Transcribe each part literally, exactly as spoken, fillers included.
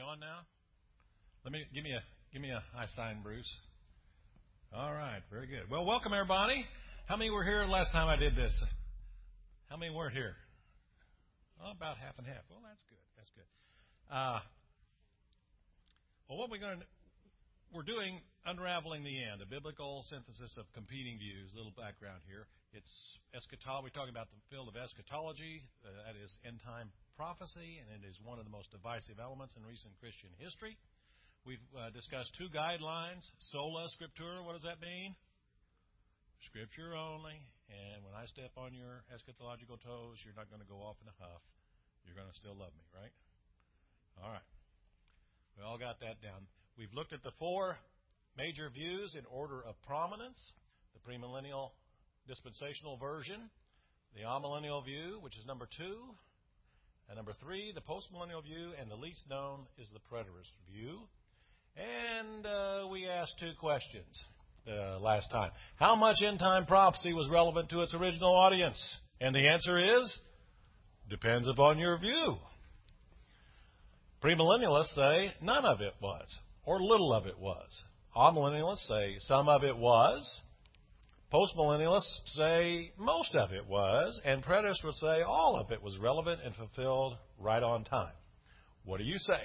on now? Let me give me a give me a high sign, Bruce. All right, very good. Well, welcome everybody. How many were here last time I did this? How many weren't here? Oh, about half and half. Well, that's good. That's good. Uh, well, what we're going to we're doing unraveling the end, a biblical synthesis of competing views. A little background here. It's eschatology. We're talking about the field of eschatology. Uh, that is end time prophecy, and it is one of the most divisive elements in recent Christian history. We've uh, discussed two guidelines. Sola Scriptura, what does that mean? Scripture only. And when I step on your eschatological toes, you're not going to go off in a huff. You're going to still love me, right? All right. We all got that down. We've looked at the four major views in order of prominence. The premillennial dispensational version, the amillennial view, which is number two, and number three, the postmillennial view, and the least known is the preterist view. And uh, we asked two questions uh, last time. How much end-time prophecy was relevant to its original audience? And the answer is, depends upon your view. Premillennialists say none of it was, or little of it was. Amillennialists say some of it was. Postmillennialists say most of it was. And preterists would say all of it was relevant and fulfilled right on time. What do you say?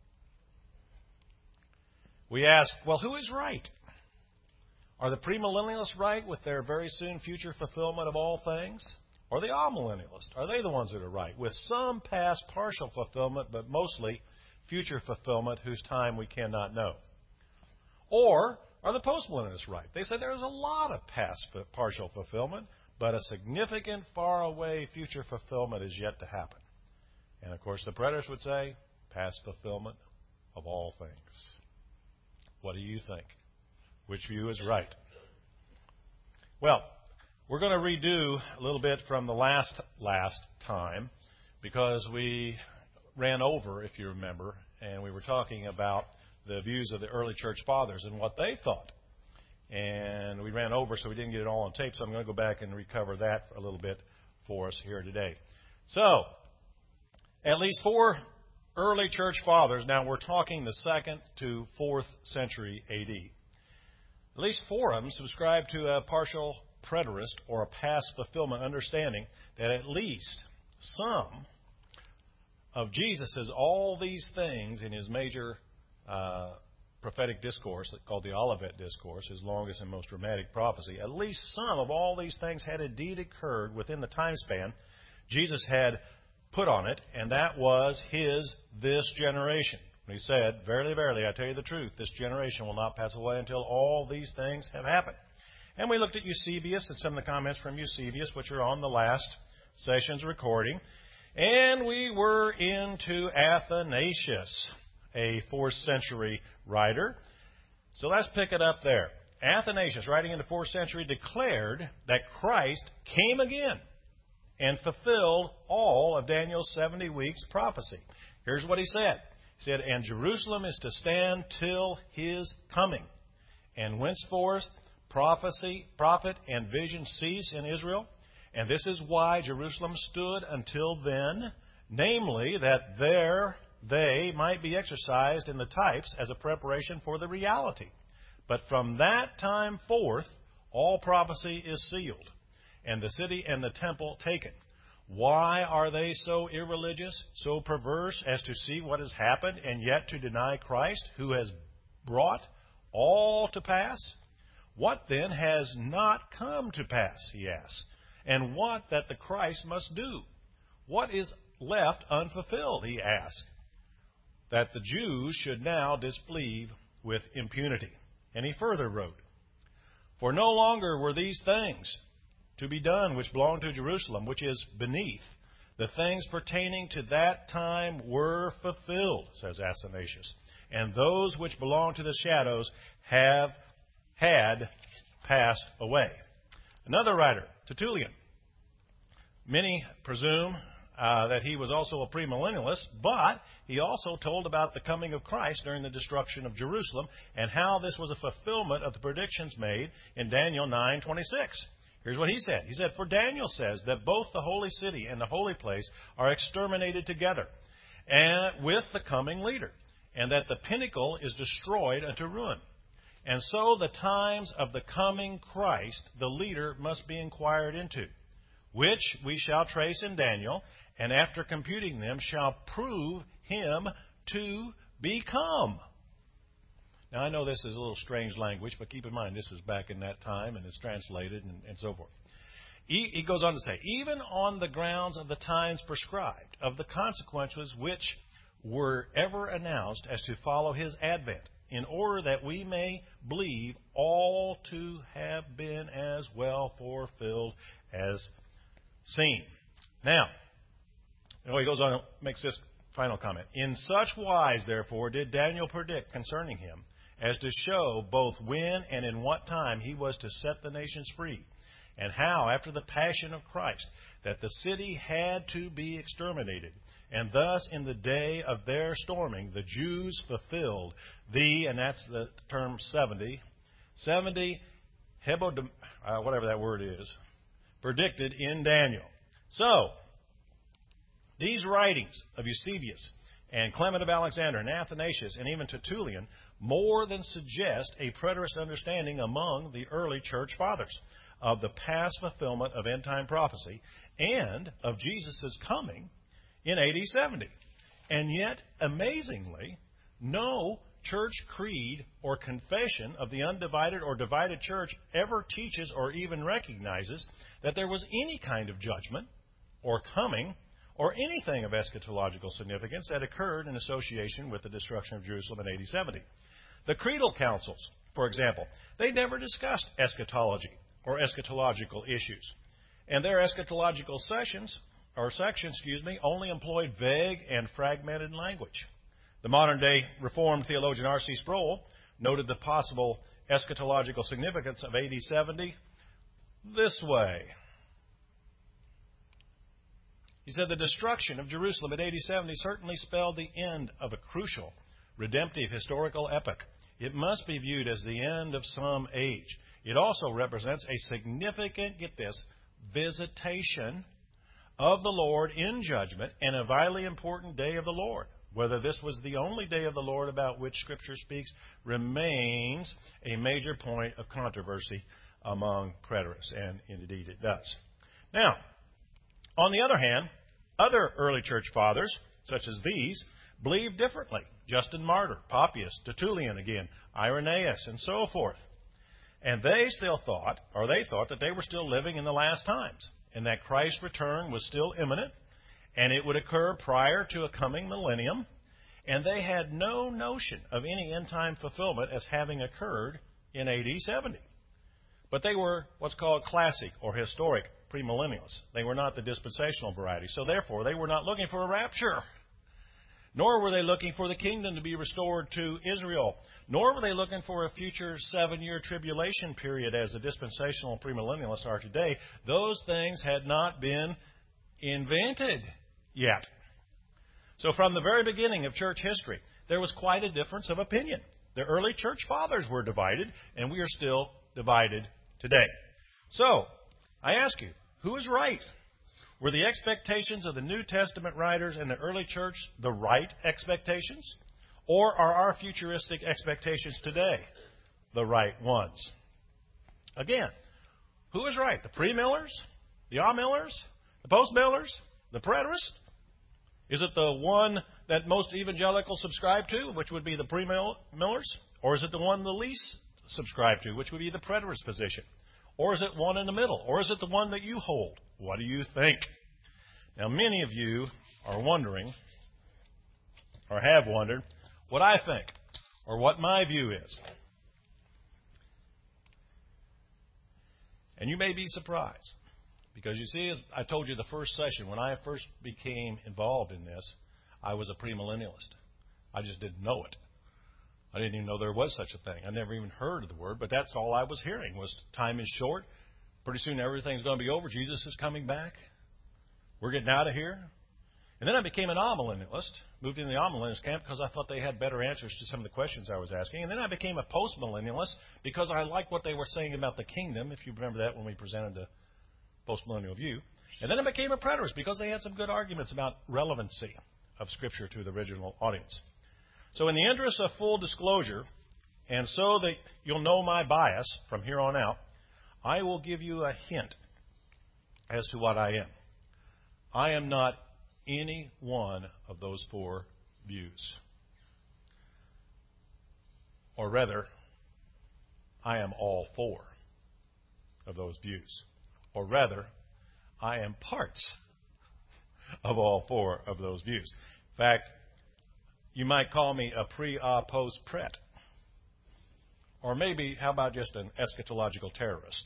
We ask, well, who is right? Are the premillennialists right with their very soon future fulfillment of all things? Or the amillennialists? Are they the ones that are right? With some past partial fulfillment, but mostly future fulfillment whose time we cannot know. Or are the postmillennialists right? They say there's a lot of past partial fulfillment, but a significant far-away future fulfillment is yet to happen. And, of course, the preterists would say past fulfillment of all things. What do you think? Which view is right? Well, we're going to redo a little bit from the last last time because we ran over, if you remember, and we were talking about the views of the early church fathers and what they thought. And we ran over, so we didn't get it all on tape, so I'm going to go back and recover that a little bit for us here today. So, at least four early church fathers, now we're talking the second to fourth century A D. At least four of them subscribe to a partial preterist or a past fulfillment understanding that at least some of Jesus' all these things in his major uh, prophetic discourse called the Olivet Discourse, his longest and most dramatic prophecy, at least some of all these things had indeed occurred within the time span Jesus had put on it, and that was his this generation. He said, verily, verily, I tell you the truth, this generation will not pass away until all these things have happened. And we looked at Eusebius and some of the comments from Eusebius, which are on the last session's recording. And we were into Athanasius, a fourth century writer. So let's pick it up there. Athanasius, writing in the fourth century, declared that Christ came again and fulfilled all of Daniel's seventy weeks prophecy. Here's what he said. He said, and Jerusalem is to stand till his coming. And whenceforth prophecy, prophet, and vision cease in Israel. And this is why Jerusalem stood until then, namely that there they might be exercised in the types as a preparation for the reality. But from that time forth, all prophecy is sealed, and the city and the temple taken. Why are they so irreligious, so perverse as to see what has happened and yet to deny Christ, who has brought all to pass? What then has not come to pass, he asks, and what that the Christ must do? What is left unfulfilled, he asks, that the Jews should now disbelieve with impunity? And he further wrote, for no longer were these things to be done which belong to Jerusalem, which is beneath. The things pertaining to that time were fulfilled, says Athanasius, and those which belong to the shadows have had passed away. Another writer, Tertullian. Many presume uh, that he was also a premillennialist, but he also told about the coming of Christ during the destruction of Jerusalem and how this was a fulfillment of the predictions made in Daniel nine twenty-six. Here's what he said. He said, for Daniel says that both the holy city and the holy place are exterminated together and with the coming leader. and that the pinnacle is destroyed unto ruin. And so the times of the coming Christ, the leader, must be inquired into, which we shall trace in Daniel, and after computing them shall prove him to become. Now, I know this is a little strange language, but keep in mind this is back in that time, and it's translated and, and so forth. He, he goes on to say, even on the grounds of the times prescribed, of the consequences which were ever announced as to follow his advent, in order that we may believe all to have been as well fulfilled as seen. Now, you know, he goes on and makes this final comment. In such wise, therefore, did Daniel predict concerning him, as to show both when and in what time he was to set the nations free, and how, after the passion of Christ, that the city had to be exterminated. And thus, in the day of their storming, the Jews fulfilled the, and that's the term seventy, seventy hebod, uh, whatever that word is, predicted in Daniel. So, these writings of Eusebius and Clement of Alexander and Athanasius and even Tertullian more than suggest a preterist understanding among the early church fathers of the past fulfillment of end-time prophecy and of Jesus' coming in A D seventy. And yet, amazingly, no church creed or confession of the undivided or divided church ever teaches or even recognizes that there was any kind of judgment or coming or anything of eschatological significance that occurred in association with the destruction of Jerusalem in A D seventy. The creedal councils, for example, they never discussed eschatology or eschatological issues. And their eschatological sessions, or sections, excuse me, only employed vague and fragmented language. The modern-day Reformed theologian R C Sproul noted the possible eschatological significance of A D seventy this way. He said the destruction of Jerusalem in A D seventy certainly spelled the end of a crucial, redemptive historical epoch. It must be viewed as the end of some age. It also represents a significant, get this, visitation of the Lord in judgment and a vitally important day of the Lord. Whether this was the only day of the Lord about which Scripture speaks remains a major point of controversy among preterists, and indeed it does. Now, on the other hand, other early church fathers, such as these, believed differently. Justin Martyr, Papias, Tertullian again, Irenaeus, and so forth. And they still thought, or they thought, that they were still living in the last times, and that Christ's return was still imminent, and it would occur prior to a coming millennium, and they had no notion of any end-time fulfillment as having occurred in A D seventy. But they were what's called classic or historic premillennialists. They were not the dispensational variety, so therefore they were not looking for a rapture. Nor were they looking for the kingdom to be restored to Israel. Nor were they looking for a future seven-year tribulation period as the dispensational premillennialists are today. Those things had not been invented yet. So from the very beginning of church history, there was quite a difference of opinion. The early church fathers were divided, and we are still divided today. So, I ask you, who is right? Were the expectations of the New Testament writers and the early church the right expectations? Or are our futuristic expectations today the right ones? Again, who is right? The pre-millers? The amillers? The post-millers? The preterists? Is it the one that most evangelicals subscribe to, which would be the pre-millers? Or is it the one the least subscribe to, which would be the preterist position? Or is it one in the middle? Or is it the one that you hold? What do you think? Now, many of you are wondering, or have wondered, what I think, or what my view is. And you may be surprised. Because you see, as I told you the first session, when I first became involved in this, I was a premillennialist. I just didn't know it. I didn't even know there was such a thing. I never even heard of the word, but that's all I was hearing was time is short. Pretty soon everything's going to be over. Jesus is coming back. We're getting out of here. And then I became an amillennialist, moved into the amillennialist camp because I thought they had better answers to some of the questions I was asking. And then I became a postmillennialist because I liked what they were saying about the kingdom, if you remember that when we presented the postmillennial view. And then I became a preterist because they had some good arguments about relevancy of Scripture to the original audience. So in the interest of full disclosure, and so that you'll know my bias from here on out, I will give you a hint as to what I am. I am not any one of those four views. Or rather, I am all four of those views. Or rather, I am parts of all four of those views. In fact, you might call me a pre-a post-pret. Or maybe, how about just an eschatological terrorist,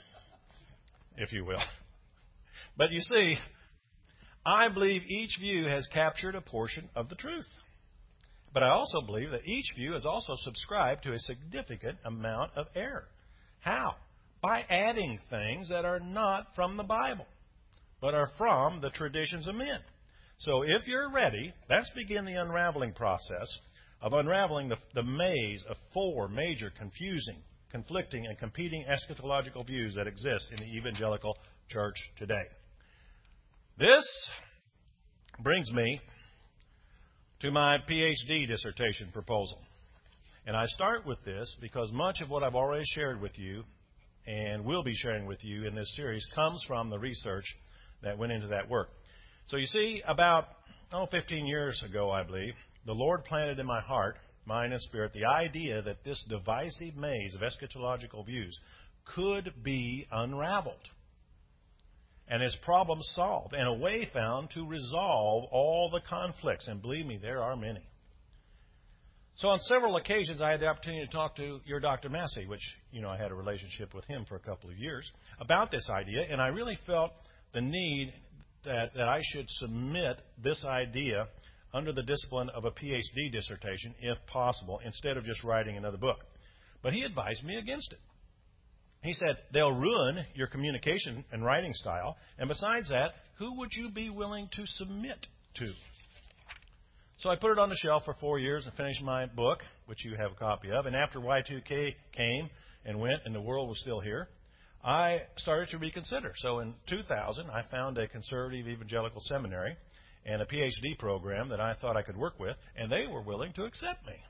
if you will. But you see, I believe each view has captured a portion of the truth. But I also believe that each view has also subscribed to a significant amount of error. How? By adding things that are not from the Bible, but are from the traditions of men. So if you're ready, let's begin the unraveling process of unraveling the, the maze of four major confusing, conflicting, and competing eschatological views that exist in the evangelical church today. This brings me to my P H D dissertation proposal. And I start with this because much of what I've already shared with you and will be sharing with you in this series comes from the research that went into that work. So you see, about oh, fifteen years ago, I believe, the Lord planted in my heart, mind, and spirit the idea that this divisive maze of eschatological views could be unraveled and its problems solved, and a way found to resolve all the conflicts. And believe me, there are many. So on several occasions, I had the opportunity to talk to your Doctor Massey, which, you know, I had a relationship with him for a couple of years, about this idea, and I really felt the need that, that I should submit this idea under the discipline of a P H D dissertation, if possible, instead of just writing another book. But he advised me against it. He said, they'll ruin your communication and writing style, and besides that, who would you be willing to submit to? So I put it on the shelf for four years and finished my book, which you have a copy of. And after Y two K came and went and the world was still here, I started to reconsider. So in two thousand, I found a conservative evangelical seminary and a P H D program that I thought I could work with, and they were willing to accept me.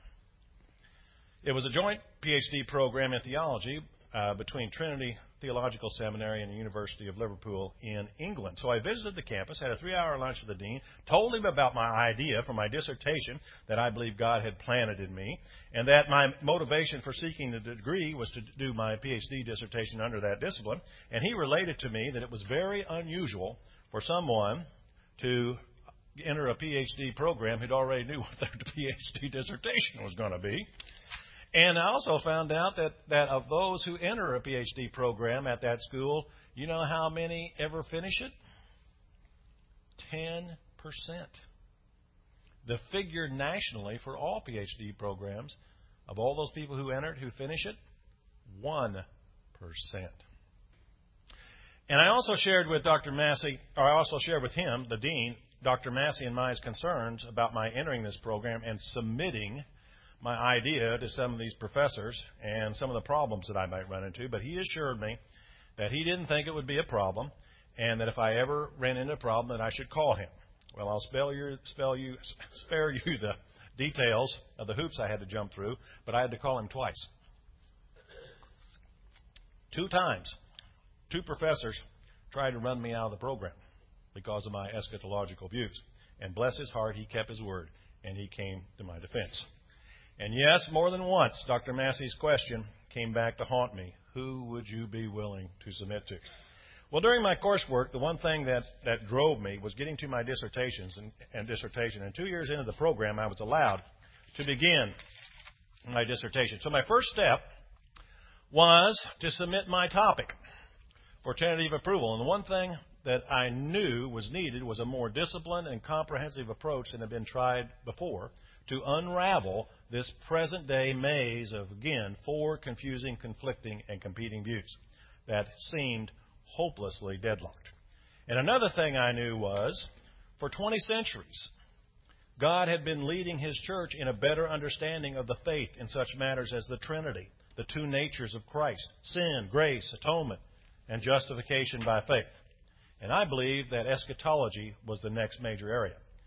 It was a joint P H D program in theology uh, between Trinity Theological Seminary and the University of Liverpool in England. So I visited the campus, had a three-hour lunch with the dean, told him about my idea for my dissertation that I believe God had planted in me, and that my motivation for seeking the degree was to do my P H D dissertation under that discipline. And he related to me that it was very unusual for someone to enter a P H D program who'd already knew what their P H D dissertation was going to be. And I also found out that, that of those who enter a P H D program at that school, you know how many ever finish it? ten percent. The figure nationally for all P H D programs, of all those people who enter it, who finish it, one percent. And I also shared with Doctor Massey, or I also shared with him, the dean, Doctor Massey, and my concerns about my entering this program and submitting my idea to some of these professors and some of the problems that I might run into. But he assured me that he didn't think it would be a problem, and that if I ever ran into a problem, that I should call him. Well, I'll spell you, spell you, spare you the details of the hoops I had to jump through, but I had to call him twice. Two times, two professors tried to run me out of the program because of my eschatological views. And bless his heart, he kept his word, and he came to my defense. And yes, more than once, Doctor Massey's question came back to haunt me. Who would you be willing to submit to? Well, during my coursework, the one thing that, that drove me was getting to my dissertations and, and dissertation. And two years into the program, I was allowed to begin my dissertation. So my first step was to submit my topic for tentative approval. And the one thing that I knew was needed was a more disciplined and comprehensive approach than had been tried before to unravel this present-day maze of, again, four confusing, conflicting, and competing views that seemed hopelessly deadlocked. And another thing I knew was, for twenty centuries, God had been leading His church in a better understanding of the faith in such matters as the Trinity, the two natures of Christ, sin, grace, atonement, and justification by faith. And I believe that eschatology was the next major area.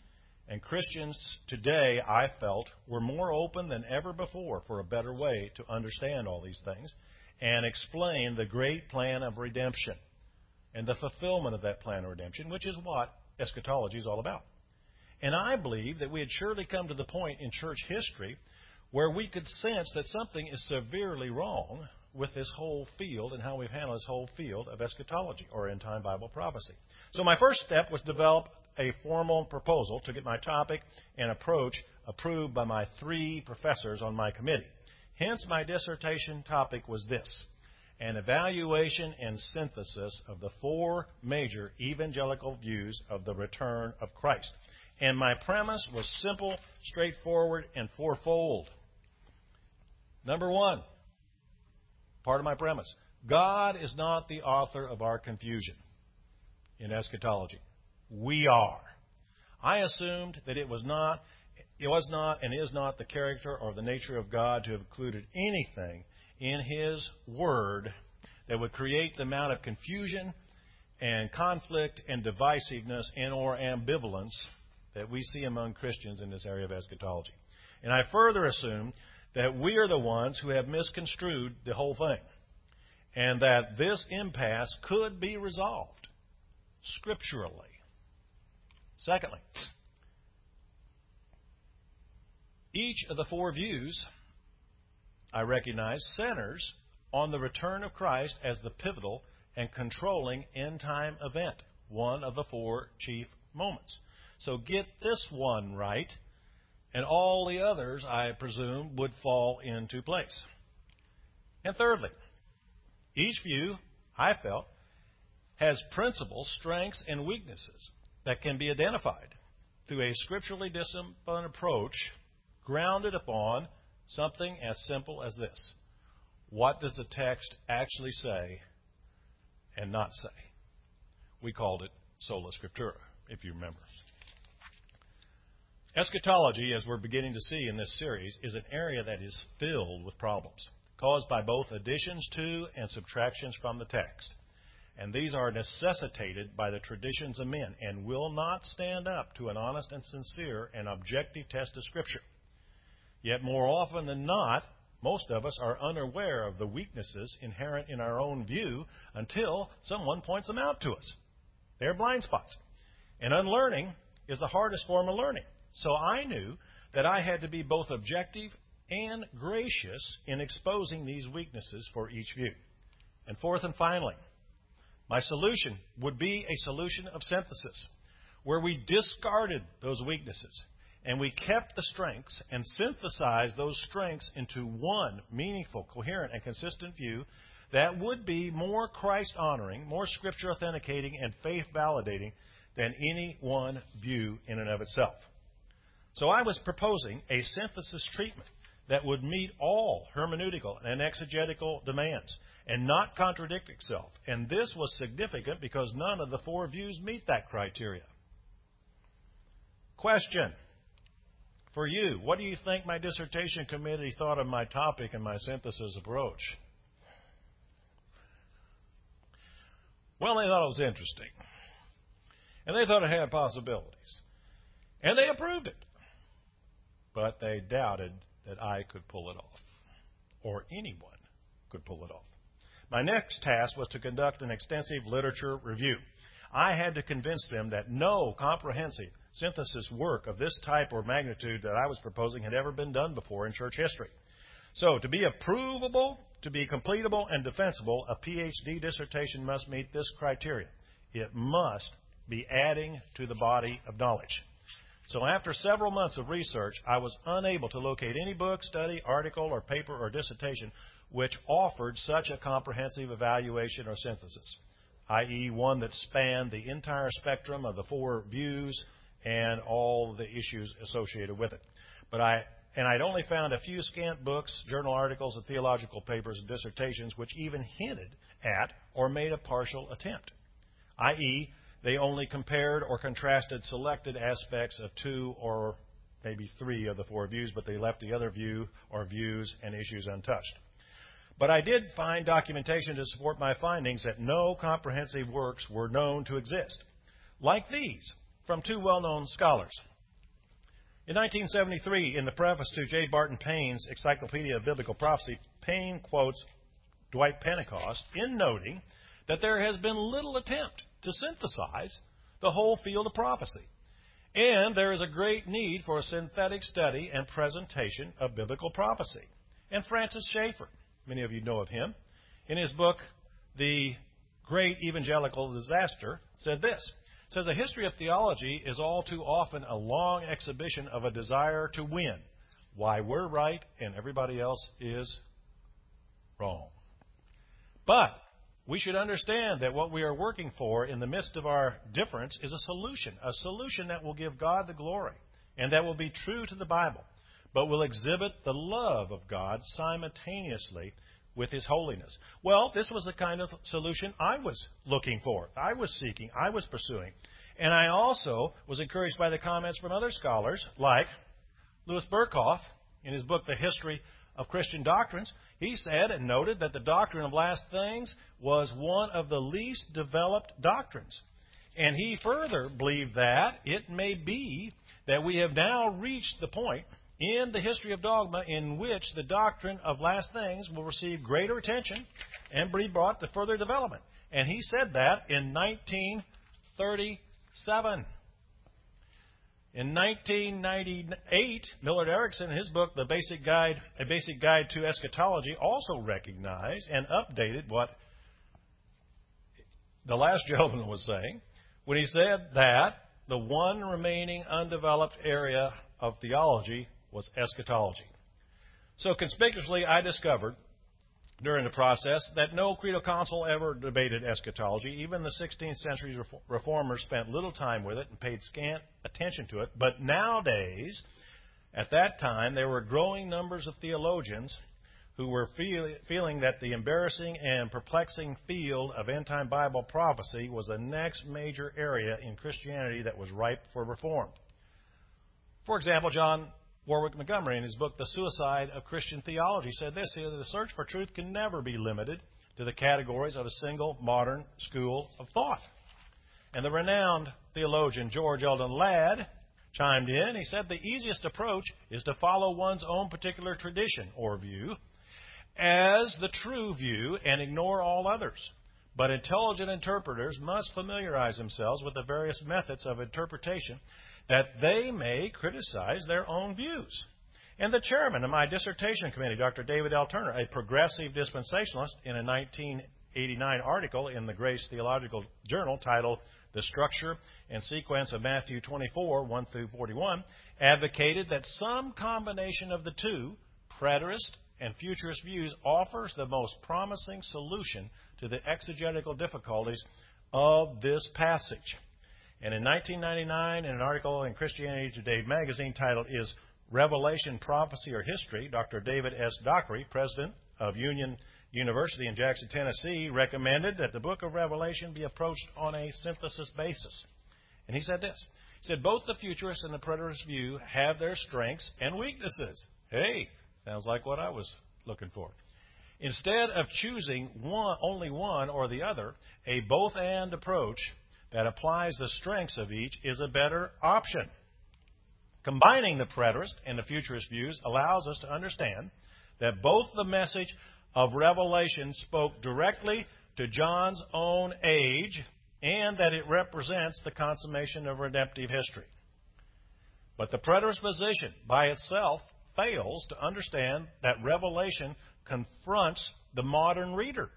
And Christians today, I felt, were more open than ever before for a better way to understand all these things and explain the great plan of redemption and the fulfillment of that plan of redemption, which is what eschatology is all about. And I believe that we had surely come to the point in church history where we could sense that something is severely wrong with this whole field and how we've handled this whole field of eschatology or end-time Bible prophecy. So my first step was to develop a formal proposal to get my topic and approach approved by my three professors on my committee. Hence, my dissertation topic was this: an evaluation and synthesis of the four major evangelical views of the return of Christ. And my premise was simple, straightforward, and fourfold. Number one, part of my premise: God is not the author of our confusion in eschatology. We are. I assumed that it was not, it was not and is not the character or the nature of God to have included anything in His Word that would create the amount of confusion and conflict and divisiveness and or ambivalence that we see among Christians in this area of eschatology. And I further assume that we are the ones who have misconstrued the whole thing, and that this impasse could be resolved scripturally. Secondly, each of the four views, I recognize, centers on the return of Christ as the pivotal and controlling end-time event, one of the four chief moments. So get this one right, and all the others, I presume, would fall into place. And thirdly, each view, I felt, has principles, strengths, and weaknesses that can be identified through a scripturally disciplined approach grounded upon something as simple as this: what does the text actually say and not say? We called it sola scriptura, if you remember. Eschatology, as we're beginning to see in this series, is an area that is filled with problems caused by both additions to and subtractions from the text. And these are necessitated by the traditions of men and will not stand up to an honest and sincere and objective test of Scripture. Yet more often than not, most of us are unaware of the weaknesses inherent in our own view until someone points them out to us. They're blind spots. And unlearning is the hardest form of learning. So I knew that I had to be both objective and gracious in exposing these weaknesses for each view. And fourth and finally, my solution would be a solution of synthesis, where we discarded those weaknesses and we kept the strengths and synthesized those strengths into one meaningful, coherent, and consistent view that would be more Christ-honoring, more Scripture-authenticating, and faith-validating than any one view in and of itself. So I was proposing a synthesis treatment that would meet all hermeneutical and exegetical demands and not contradict itself. And this was significant because none of the four views meet that criteria. Question for you: what do you think my dissertation committee thought of my topic and my synthesis approach? Well, they thought it was interesting. And they thought it had possibilities. And they approved it. But they doubted that I could pull it off, or anyone could pull it off. My next task was to conduct an extensive literature review. I had to convince them that no comprehensive synthesis work of this type or magnitude that I was proposing had ever been done before in church history. So, to be approvable, to be completable, and defensible, a P H D dissertation must meet this criteria: it must be adding to the body of knowledge. So after several months of research, I was unable to locate any book, study, article, or paper or dissertation which offered such a comprehensive evaluation or synthesis, that is one that spanned the entire spectrum of the four views and all the issues associated with it. But I and I'd only found a few scant books, journal articles, and theological papers and dissertations which even hinted at or made a partial attempt, that is they only compared or contrasted selected aspects of two or maybe three of the four views, but they left the other view or views and issues untouched. But I did find documentation to support my findings that no comprehensive works were known to exist, like these, from two well-known scholars, In nineteen seventy-three, in the preface to J. Barton Payne's Encyclopedia of Biblical Prophecy, Payne quotes Dwight Pentecost in noting that there has been little attempt to synthesize the whole field of prophecy, and there is a great need for a synthetic study and presentation of biblical prophecy. And Francis Schaeffer, many of you know of him, in his book, The Great Evangelical Disaster, said this. It says, "A history of theology is all too often a long exhibition of a desire to win, why we're right and everybody else is wrong. But we should understand that what we are working for in the midst of our difference is a solution, a solution that will give God the glory and that will be true to the Bible, but will exhibit the love of God simultaneously with His holiness." Well, this was the kind of solution I was looking for, I was seeking, I was pursuing. And I also was encouraged by the comments from other scholars like Louis Berkhoff in his book, The History of Christian Doctrines. He said and noted that the doctrine of last things was one of the least developed doctrines. And he further believed that it may be that we have now reached the point in the history of dogma in which the doctrine of last things will receive greater attention and be brought to further development. And he said that in nineteen thirty-seven. In nineteen ninety-eight, Millard Erickson, in his book, The Basic Guide, A Basic Guide to Eschatology, also recognized and updated what the last gentleman was saying when he said that the one remaining undeveloped area of theology was eschatology. So conspicuously, I discovered during the process that no creedal council ever debated eschatology. Even the sixteenth century reformers spent little time with it and paid scant attention to it. But nowadays, at that time, there were growing numbers of theologians who were feel, feeling that the embarrassing and perplexing field of end-time Bible prophecy was the next major area in Christianity that was ripe for reform. For example, John Warwick Montgomery, in his book, The Suicide of Christian Theology, said this: "The search for truth can never be limited to the categories of a single modern school of thought." And the renowned theologian George Eldon Ladd chimed in. He said, "The easiest approach is to follow one's own particular tradition or view as the true view and ignore all others. But intelligent interpreters must familiarize themselves with the various methods of interpretation that they may criticize their own views." And the chairman of my dissertation committee, Doctor David L. Turner, a progressive dispensationalist, in a nineteen eighty-nine article in the Grace Theological Journal titled "The Structure and Sequence of Matthew twenty-four, one through forty-one, advocated that some combination of the two, preterist and futurist views, offers the most promising solution to the exegetical difficulties of this passage. And in nineteen ninety-nine, in an article in Christianity Today magazine titled "Is Revelation Prophecy or History?", Doctor David S. Dockery, president of Union University in Jackson, Tennessee, recommended that the book of Revelation be approached on a synthesis basis. And he said this. He said, "Both the futurist and the preterist view have their strengths and weaknesses." Hey, sounds like what I was looking for. Instead of choosing one, only one or the other, a both-and approach that applies the strengths of each is a better option. Combining the preterist and the futurist views allows us to understand that both the message of Revelation spoke directly to John's own age and that it represents the consummation of redemptive history. But the preterist position by itself fails to understand that Revelation confronts the modern reader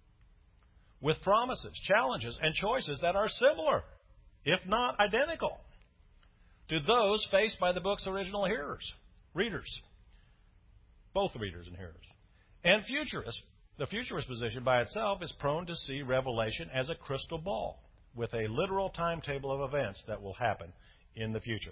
with promises, challenges, and choices that are similar, if not identical, to those faced by the book's original hearers, readers, both readers and hearers. And futurists, the futurist position by itself is prone to see Revelation as a crystal ball with a literal timetable of events that will happen in the future.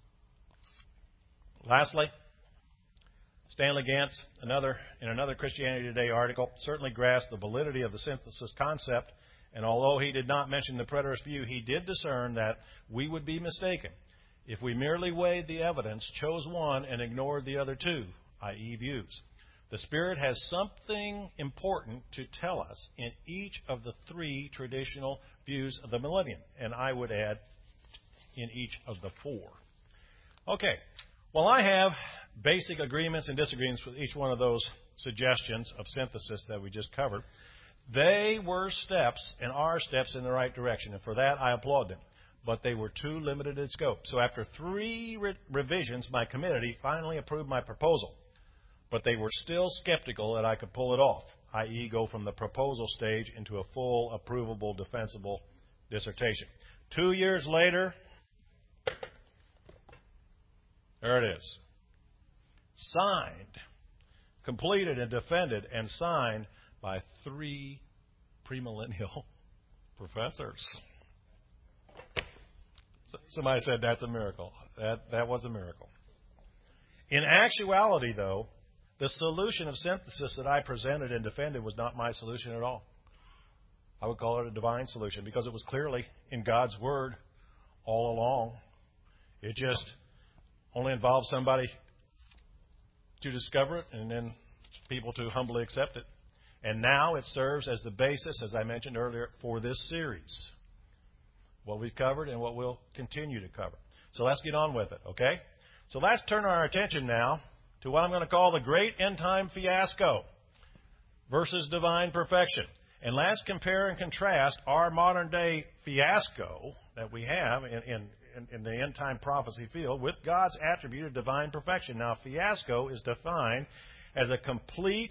Lastly, Stanley Gantz, another, in another Christianity Today article, certainly grasped the validity of the synthesis concept, and although he did not mention the preterist view, he did discern that we would be mistaken if we merely weighed the evidence, chose one, and ignored the other two, that is views. The Spirit has something important to tell us in each of the three traditional views of the millennium, and I would add, in each of the four. Okay. Well, I have basic agreements and disagreements with each one of those suggestions of synthesis that we just covered. They were steps and are steps in the right direction, and for that I applaud them. But they were too limited in scope. So after three re- revisions, my committee finally approved my proposal. But they were still skeptical that I could pull it off, that is go from the proposal stage into a full, approvable, defensible dissertation. Two years later, there it is. Signed, completed and defended and signed by three premillennial professors. Somebody said that's a miracle. That, that was a miracle. In actuality, though, the solution of synthesis that I presented and defended was not my solution at all. I would call it a divine solution because it was clearly in God's Word all along. It just only involved somebody to discover it and then people to humbly accept it. And now it serves as the basis, as I mentioned earlier, for this series. What we've covered and what we'll continue to cover. So let's get on with it, okay? So let's turn our attention now to what I'm going to call the great end-time fiasco versus divine perfection. And let's compare and contrast our modern-day fiasco that we have in, in, in the end-time prophecy field with God's attribute of divine perfection. Now, fiasco is defined as a complete,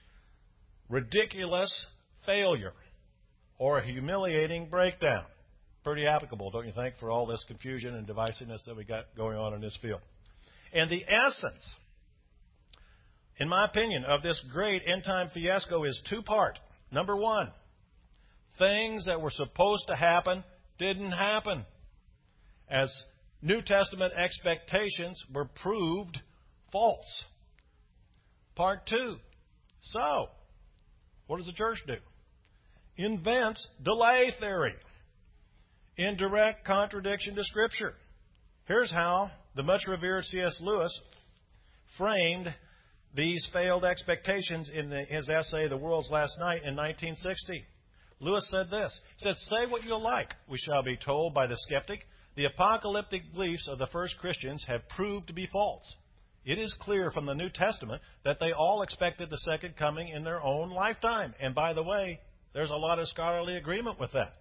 ridiculous failure or a humiliating breakdown. Pretty applicable, don't you think, for all this confusion and divisiveness that we got going on in this field. And the essence, in my opinion, of this great end-time fiasco is two-part. Number one, things that were supposed to happen didn't happen, as New Testament expectations were proved false. Part two, so, what does the church do? Invents delay theory in direct contradiction to Scripture. Here's how the much-revered C S Lewis framed these failed expectations in the, his essay, The World's Last Night, in nineteen sixty. Lewis said this. He said, "Say what you like, we shall be told by the skeptic. The apocalyptic beliefs of the first Christians have proved to be false. It is clear from the New Testament that they all expected the second coming in their own lifetime. And by the way, there's a lot of scholarly agreement with that.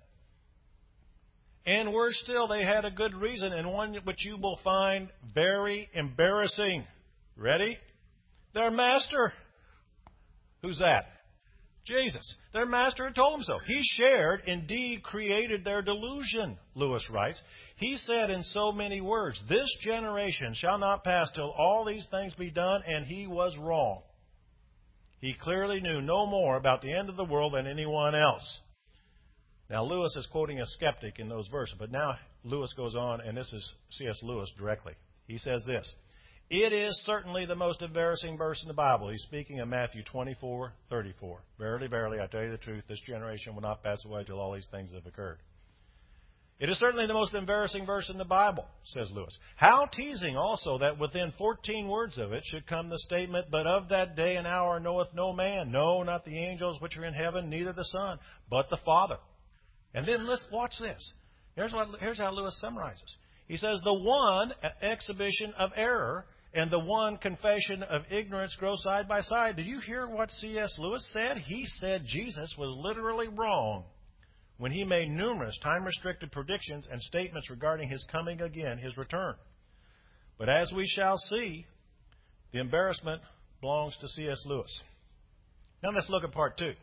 And worse still, they had a good reason, and one which you will find very embarrassing. Ready? Their master. Who's that? Jesus. Their master had told them so. He shared, indeed created their delusion, Lewis writes. He said in so many words, this generation shall not pass till all these things be done, and he was wrong. He clearly knew no more about the end of the world than anyone else." Now, Lewis is quoting a skeptic in those verses, but now Lewis goes on, and this is C S Lewis directly. He says this, "It is certainly the most embarrassing verse in the Bible." He's speaking of Matthew twenty-four thirty-four. "Verily, verily, I tell you the truth, this generation will not pass away till all these things have occurred." It is certainly the most embarrassing verse in the Bible, says Lewis. How teasing also that within fourteen words of it should come the statement, "But of that day and hour knoweth no man, no, not the angels which are in heaven, neither the Son, but the Father." And then let's watch this. Here's, what, here's how Lewis summarizes. He says, "The one exhibition of error and the one confession of ignorance grow side by side." Do you hear what C S Lewis said? He said Jesus was literally wrong when he made numerous time-restricted predictions and statements regarding his coming again, his return. But as we shall see, the embarrassment belongs to C S Lewis. Now let's look at part two.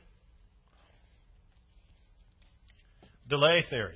Delay theory.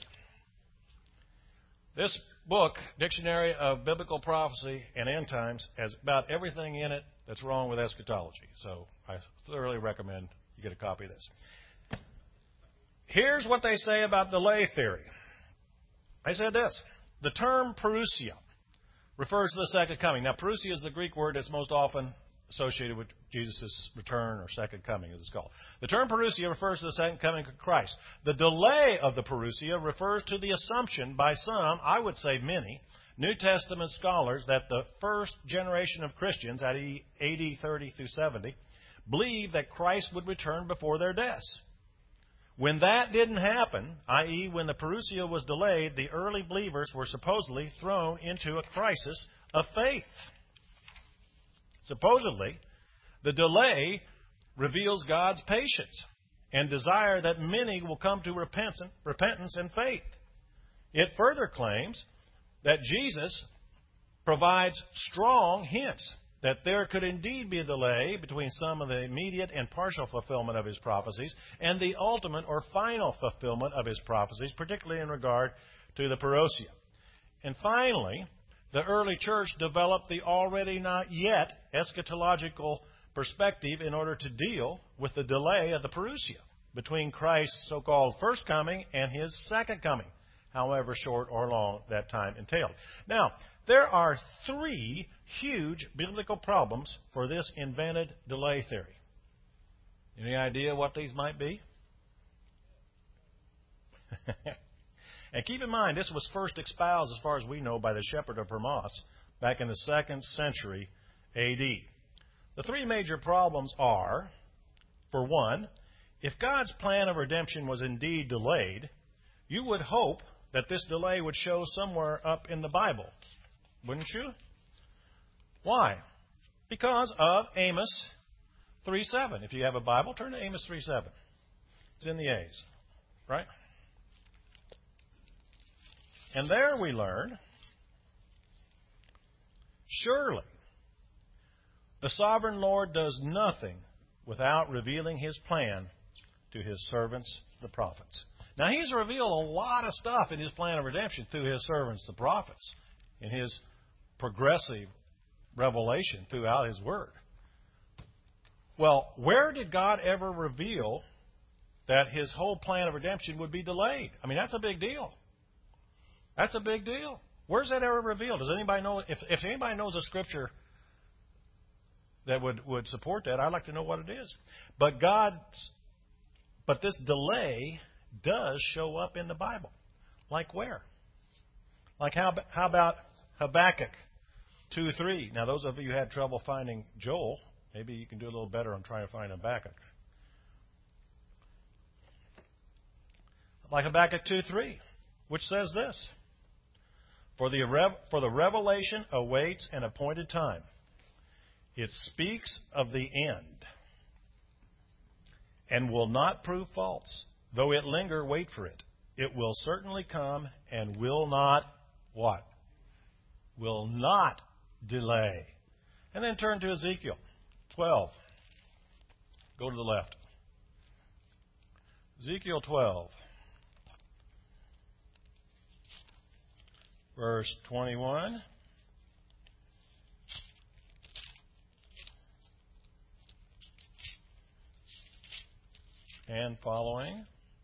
This book, Dictionary of Biblical Prophecy and End Times, has about everything in it that's wrong with eschatology. So I thoroughly recommend you get a copy of this. Here's what they say about delay theory. They said this. The term parousia refers to the second coming. Now, parousia is the Greek word that's most often associated with Jesus' return or second coming, as it's called. The term parousia refers to the second coming of Christ. The delay of the parousia refers to the assumption by some, I would say many, New Testament scholars that the first generation of Christians at A D thirty through seventy believed that Christ would return before their deaths. When that didn't happen, that is when the parousia was delayed, the early believers were supposedly thrown into a crisis of faith. Supposedly, the delay reveals God's patience and desire that many will come to repentance and faith. It further claims that Jesus provides strong hints that there could indeed be a delay between some of the immediate and partial fulfillment of his prophecies and the ultimate or final fulfillment of his prophecies, particularly in regard to the parousia. And finally, the early church developed the already not yet eschatological perspective in order to deal with the delay of the parousia between Christ's so-called first coming and his second coming, however short or long that time entailed. Now, there are three huge biblical problems for this invented delay theory. Any idea what these might be? And keep in mind, this was first espoused, as far as we know, by the shepherd of Hermas back in the second century A D. The three major problems are, for one, if God's plan of redemption was indeed delayed, you would hope that this delay would show somewhere up in the Bible, wouldn't you? Why? Because of Amos three seven. If you have a Bible, turn to Amos three seven. It's in the A's, right? And there we learn, surely the sovereign Lord does nothing without revealing his plan to his servants, the prophets. Now, he's revealed a lot of stuff in his plan of redemption through his servants, the prophets, in his progressive revelation throughout his word. Well, where did God ever reveal that his whole plan of redemption would be delayed? I mean, that's a big deal. That's a big deal. Where's that ever revealed? Does anybody know? If, if anybody knows a scripture that would, would support that, I'd like to know what it is. But God, but this delay does show up in the Bible. Like where? Like how, how about Habakkuk two three? Now, those of you who had trouble finding Joel, maybe you can do a little better on trying to find Habakkuk. Like Habakkuk two three, which says this: For the, for the revelation awaits an appointed time. It speaks of the end and will not prove false. Though it linger, wait for it. It will certainly come and will not, what? Will not delay. And then turn to Ezekiel twelve. Go to the left. Ezekiel twelve. Verse twenty-one. And following.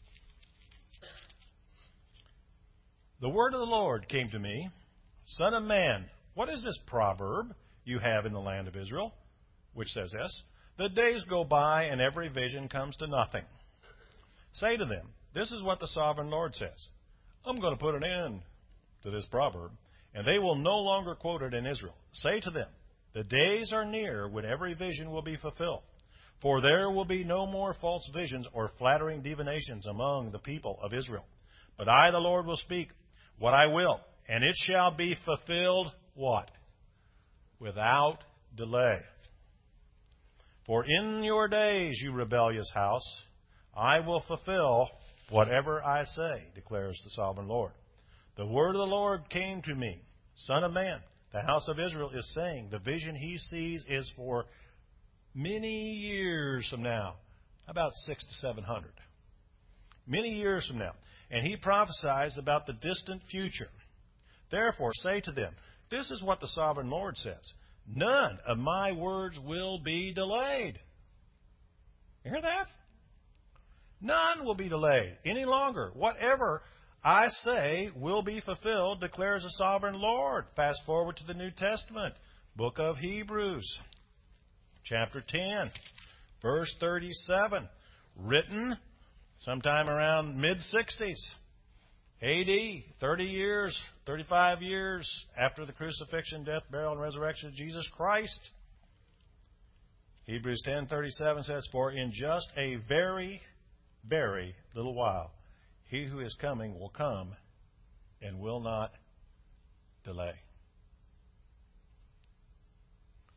The word of the Lord came to me, Son of man, what is this proverb you have in the land of Israel? Which says this: The days go by and every vision comes to nothing. Say to them, this is what the sovereign Lord says: I'm going to put an end to this proverb, and they will no longer quote it in Israel. Say to them, the days are near when every vision will be fulfilled. For there will be no more false visions or flattering divinations among the people of Israel. But I, the Lord, will speak what I will, and it shall be fulfilled, what? Without delay. For in your days, you rebellious house, I will fulfill whatever I say, declares the sovereign Lord. The word of the Lord came to me, Son of man, the house of Israel is saying the vision he sees is for many years from now, about six to seven hundred. Many years from now. And he prophesies about the distant future. Therefore, say to them, this is what the sovereign Lord says: none of my words will be delayed. You hear that? None will be delayed any longer. Whatever I say will be fulfilled, declares the sovereign Lord. Fast forward to the New Testament, book of Hebrews, chapter ten, verse thirty-seven. Written sometime around mid-sixties A D, thirty years, thirty-five years after the crucifixion, death, burial, and resurrection of Jesus Christ. Hebrews ten thirty-seven says, For in just a very, very little while, he who is coming will come and will not delay.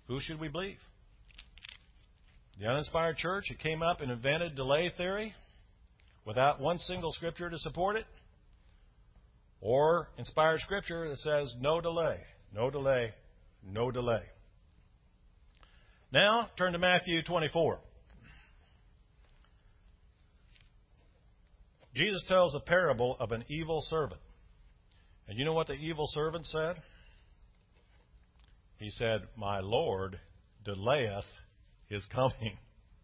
Who should we believe? The uninspired church that came up and invented delay theory without one single scripture to support it? Or inspired scripture that says no delay, no delay, no delay. Now, turn to Matthew twenty-four. Jesus tells a parable of an evil servant. And you know what the evil servant said? He said, "My Lord delayeth his coming."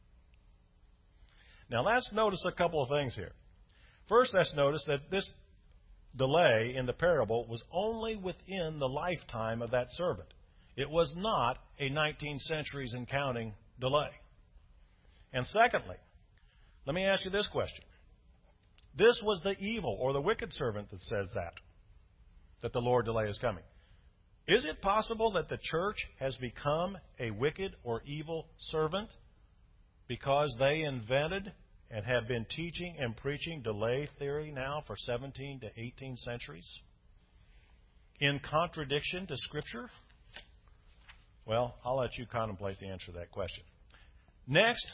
Now, let's notice a couple of things here. First, let's notice that this delay in the parable was only within the lifetime of that servant. It was not a nineteen centuries and counting delay. And secondly, let me ask you this question. This was the evil or the wicked servant that says that, that the Lord delay is coming. Is it possible that the church has become a wicked or evil servant because they invented and have been teaching and preaching delay theory now for seventeen to eighteen centuries in contradiction to Scripture? Well, I'll let you contemplate the answer to that question. Next,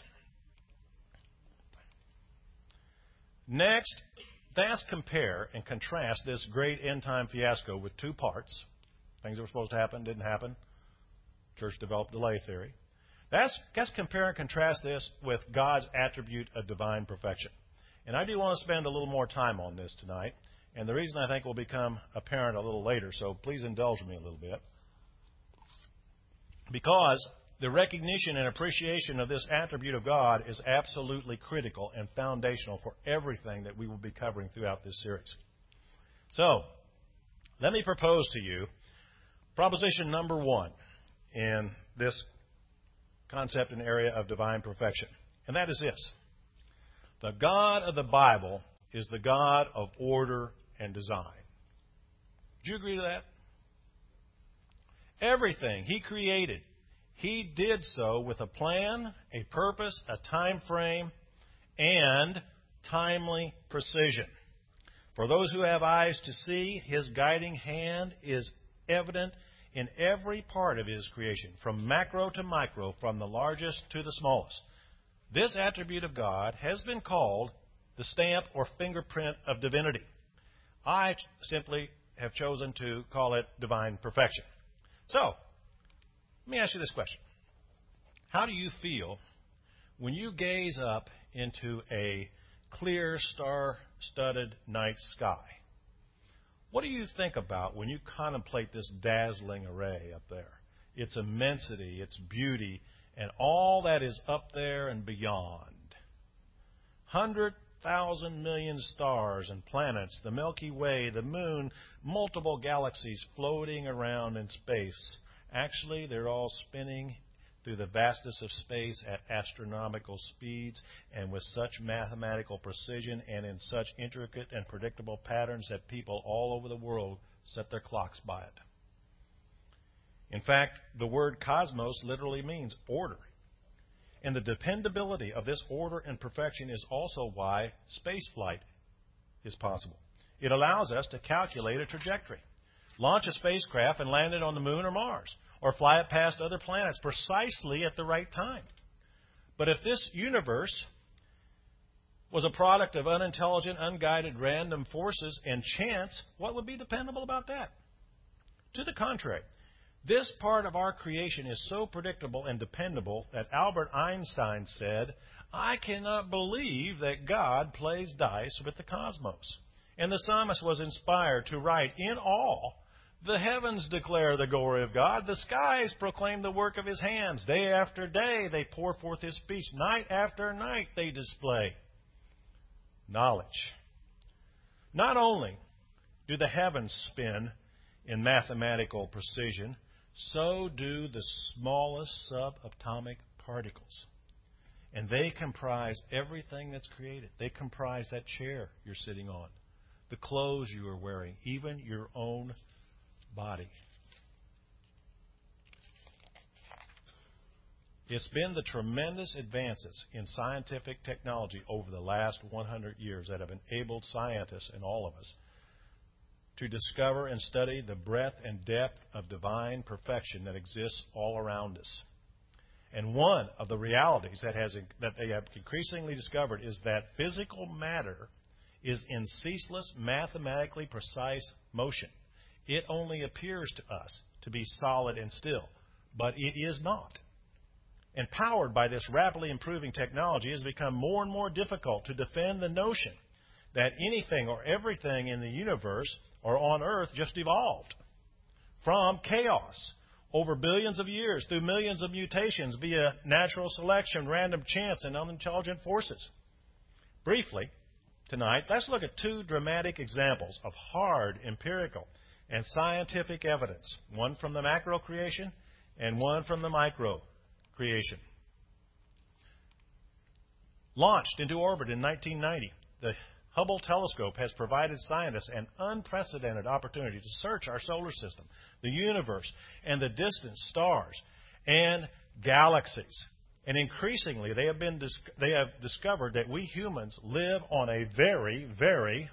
next, let's compare and contrast this great end-time fiasco with two parts. Things that were supposed to happen didn't happen. Church developed delay theory. Let's, let's compare and contrast this with God's attribute of divine perfection. And I do want to spend a little more time on this tonight. And the reason I think will become apparent a little later, so please indulge me a little bit. Because the recognition and appreciation of this attribute of God is absolutely critical and foundational for everything that we will be covering throughout this series. So, let me propose to you proposition number one in this concept and area of divine perfection. And that is this. The God of the Bible is the God of order and design. Do you agree to that? Everything He created, He did so with a plan, a purpose, a time frame, and timely precision. For those who have eyes to see, His guiding hand is evident in every part of His creation, from macro to micro, from the largest to the smallest. This attribute of God has been called the stamp or fingerprint of divinity. I simply have chosen to call it divine perfection. So, let me ask you this question. How do you feel when you gaze up into a clear, star-studded night sky? What do you think about when you contemplate this dazzling array up there? Its immensity, its beauty, and all that is up there and beyond. Hundred thousand million stars and planets, the Milky Way, the moon, multiple galaxies floating around in space. Actually, they're all spinning through the vastness of space at astronomical speeds and with such mathematical precision and in such intricate and predictable patterns that people all over the world set their clocks by it. In fact, the word cosmos literally means order. And the dependability of this order and perfection is also why spaceflight is possible. It allows us to calculate a trajectory, launch a spacecraft and land it on the moon or Mars, or fly it past other planets precisely at the right time. But if this universe was a product of unintelligent, unguided, random forces and chance, what would be dependable about that? To the contrary, this part of our creation is so predictable and dependable that Albert Einstein said, "I cannot believe that God plays dice with the cosmos." And the psalmist was inspired to write, "In awe, the heavens declare the glory of God. The skies proclaim the work of His hands. Day after day they pour forth His speech. Night after night they display knowledge." Not only do the heavens spin in mathematical precision, so do the smallest subatomic particles. And they comprise everything that's created. They comprise that chair you're sitting on, the clothes you are wearing, even your own body. It's been the tremendous advances in scientific technology over the last one hundred years that have enabled scientists and all of us to discover and study the breadth and depth of divine perfection that exists all around us. And one of the realities that, has, that they have increasingly discovered is that physical matter is in ceaseless, mathematically precise motion. It only appears to us to be solid and still, but it is not. Empowered by this rapidly improving technology, it has become more and more difficult to defend the notion that anything or everything in the universe or on Earth just evolved from chaos over billions of years through millions of mutations via natural selection, random chance, and unintelligent forces. Briefly, tonight, let's look at two dramatic examples of hard empirical and scientific evidence, one from the macro creation and one from the micro creation. Launched into orbit in nineteen ninety, the Hubble telescope has provided scientists an unprecedented opportunity to search our solar system, the universe, and the distant stars and galaxies. And increasingly, they have, been, they have discovered that we humans live on a very, very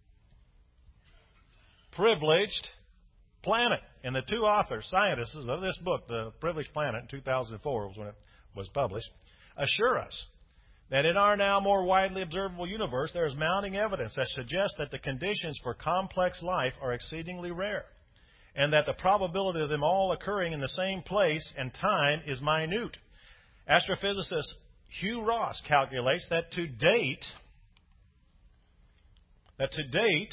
privileged planet. And the two authors, scientists of this book, The Privileged Planet, in two thousand four was when it was published, assure us that in our now more widely observable universe, there is mounting evidence that suggests that the conditions for complex life are exceedingly rare, and that the probability of them all occurring in the same place and time is minute. Astrophysicist Hugh Ross calculates that to date, that to date,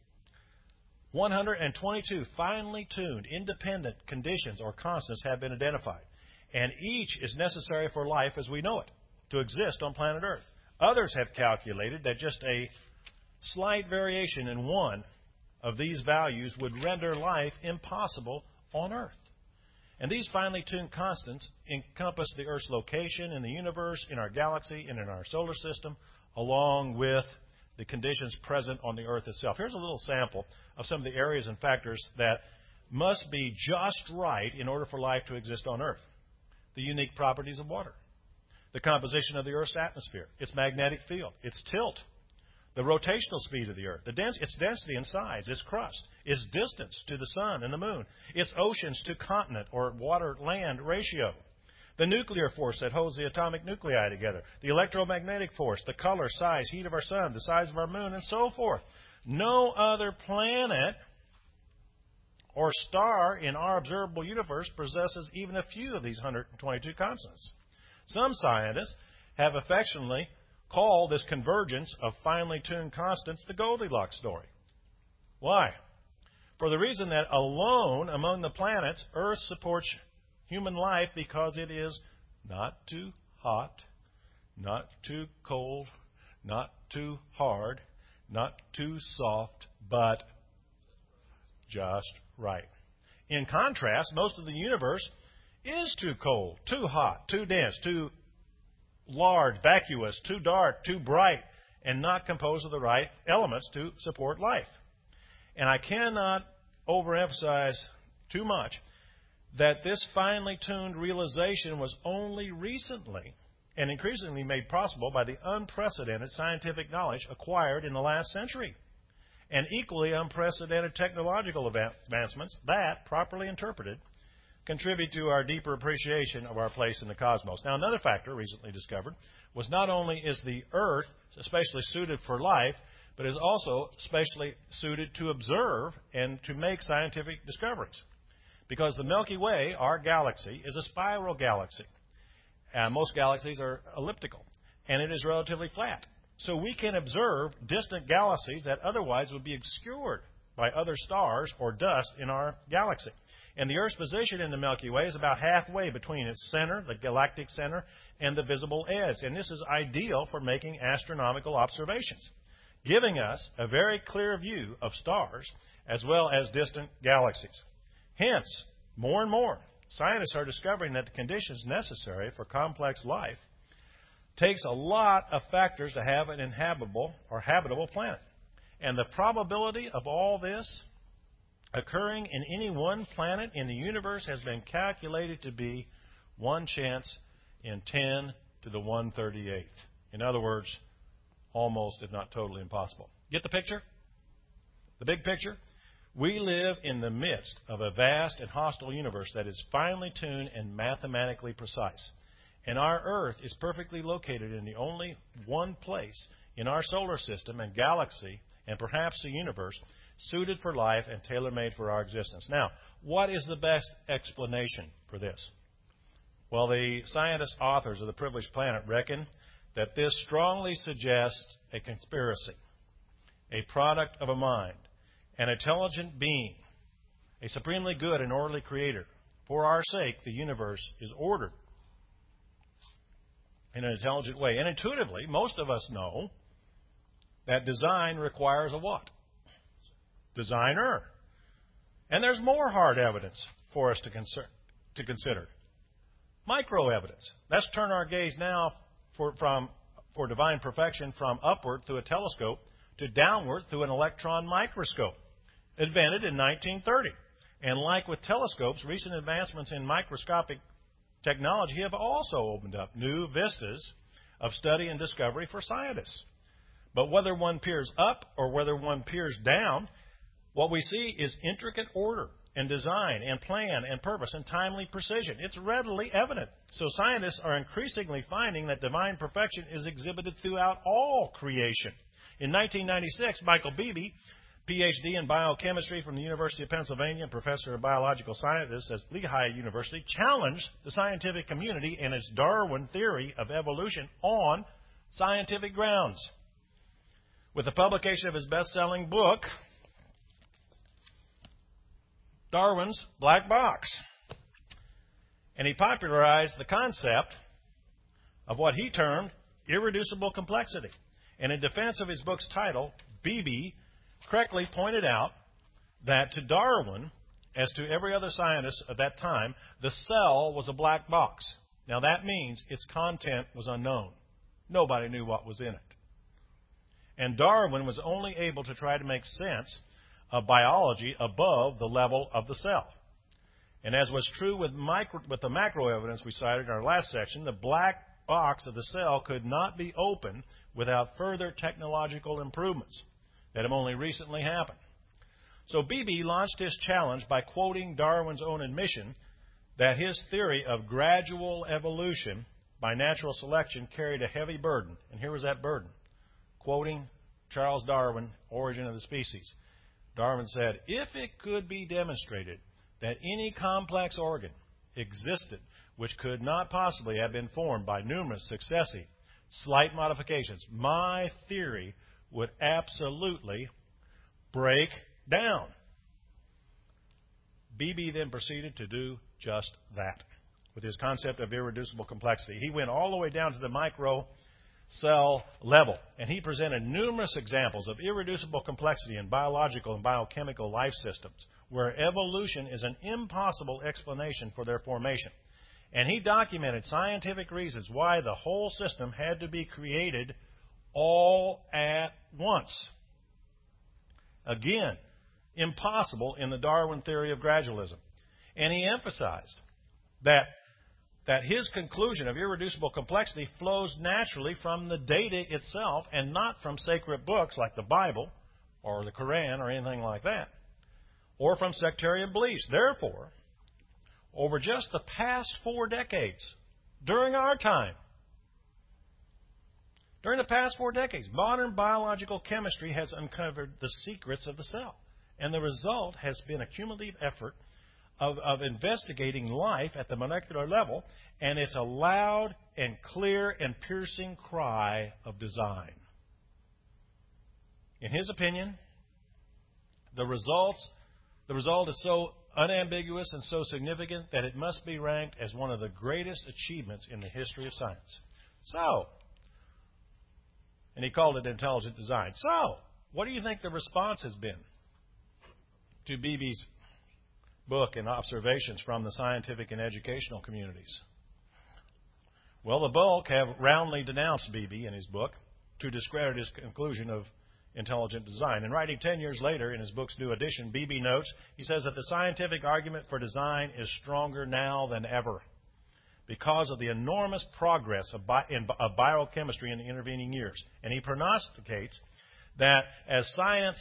one hundred twenty-two finely tuned, independent conditions or constants have been identified, and each is necessary for life as we know it to exist on planet Earth. Others have calculated that just a slight variation in one of these values would render life impossible on Earth. And these finely tuned constants encompass the Earth's location in the universe, in our galaxy, and in our solar system, along with the conditions present on the Earth itself. Here's a little sample of some of the areas and factors that must be just right in order for life to exist on Earth. The unique properties of water, the composition of the Earth's atmosphere, its magnetic field, its tilt, the rotational speed of the Earth, the dens- its density and size, its crust, its distance to the sun and the moon, its oceans to continent or water-land ratio, the nuclear force that holds the atomic nuclei together, the electromagnetic force, the color, size, heat of our sun, the size of our moon, and so forth. No other planet or star in our observable universe possesses even a few of these one hundred twenty-two constants. Some scientists have affectionately called this convergence of finely tuned constants the Goldilocks story. Why? For the reason that alone among the planets, Earth supports human life because it is not too hot, not too cold, not too hard, not too soft, but just right. In contrast, most of the universe is too cold, too hot, too dense, too large, vacuous, too dark, too bright, and not composed of the right elements to support life. And I cannot overemphasize too much that this finely tuned realization was only recently and increasingly made possible by the unprecedented scientific knowledge acquired in the last century, and equally unprecedented technological advancements that, properly interpreted, contribute to our deeper appreciation of our place in the cosmos. Now, another factor recently discovered was not only is the Earth especially suited for life, but is also specially suited to observe and to make scientific discoveries. Because the Milky Way, our galaxy, is a spiral galaxy. Uh, most galaxies are elliptical, and it is relatively flat. So we can observe distant galaxies that otherwise would be obscured by other stars or dust in our galaxy. And the Earth's position in the Milky Way is about halfway between its center, the galactic center, and the visible edge. And this is ideal for making astronomical observations, giving us a very clear view of stars as well as distant galaxies. Hence, more and more, scientists are discovering that the conditions necessary for complex life takes a lot of factors to have an inhabitable or habitable planet. And the probability of all this occurring in any one planet in the universe has been calculated to be one chance in ten to the one hundred thirty-eighth. In other words, almost, if not totally, impossible. Get the picture? The big picture? We live in the midst of a vast and hostile universe that is finely tuned and mathematically precise. And our Earth is perfectly located in the only one place in our solar system and galaxy, and perhaps the universe, suited for life and tailor-made for our existence. Now, what is the best explanation for this? Well, the scientist authors of The Privileged Planet reckon that this strongly suggests a conspiracy, a product of a mind, an intelligent being, a supremely good and orderly creator. For our sake, the universe is ordered in an intelligent way. And intuitively, most of us know that design requires a what? Designer. And there's more hard evidence for us to, consider, to consider. Micro evidence. Let's turn our gaze now for, from, for divine perfection from upward through a telescope to downward through an electron microscope, invented in nineteen thirty. And like with telescopes, recent advancements in microscopic technology have also opened up new vistas of study and discovery for scientists. But whether one peers up or whether one peers down, what we see is intricate order and design and plan and purpose and timely precision. It's readily evident. So scientists are increasingly finding that divine perfection is exhibited throughout all creation. In nineteen ninety-six, Michael Beebe, P H D in biochemistry from the University of Pennsylvania and professor of biological sciences at Lehigh University, challenged the scientific community and its Darwin theory of evolution on scientific grounds. With the publication of his best-selling book, Darwin's Black Box. And he popularized the concept of what he termed irreducible complexity. And in defense of his book's title, Beebe correctly pointed out that to Darwin, as to every other scientist at that time, the cell was a black box. Now that means its content was unknown. Nobody knew what was in it. And Darwin was only able to try to make sense of biology above the level of the cell. And as was true with, micro, with the macro evidence we cited in our last section, the black box of the cell could not be opened without further technological improvements that have only recently happened. So Beebe launched his challenge by quoting Darwin's own admission that his theory of gradual evolution by natural selection carried a heavy burden. And here was that burden. Quoting Charles Darwin, Origin of the Species. Darwin said, if it could be demonstrated that any complex organ existed which could not possibly have been formed by numerous successive slight modifications, my theory would absolutely break down. Beebe then proceeded to do just that with his concept of irreducible complexity. He went all the way down to the micro cell level, and he presented numerous examples of irreducible complexity in biological and biochemical life systems where evolution is an impossible explanation for their formation. And he documented scientific reasons why the whole system had to be created all at once. Again, impossible in the Darwin theory of gradualism. And he emphasized that that his conclusion of irreducible complexity flows naturally from the data itself and not from sacred books like the Bible or the Quran or anything like that, or from sectarian beliefs. Therefore, over just the past four decades, during our time, during the past four decades, modern biological chemistry has uncovered the secrets of the cell. And the result has been a cumulative effort Of, of investigating life at the molecular level, and it's a loud and clear and piercing cry of design. In his opinion, the results, the result is so unambiguous and so significant that it must be ranked as one of the greatest achievements in the history of science. So, and he called it intelligent design. So, what do you think the response has been to Beebe's book and observations from the scientific and educational communities? Well, the bulk have roundly denounced Beebe in his book to discredit his conclusion of intelligent design. And writing ten years later in his book's new edition, Beebe notes, he says that the scientific argument for design is stronger now than ever because of the enormous progress of, bi- in, of biochemistry in the intervening years. And he prognosticates that as science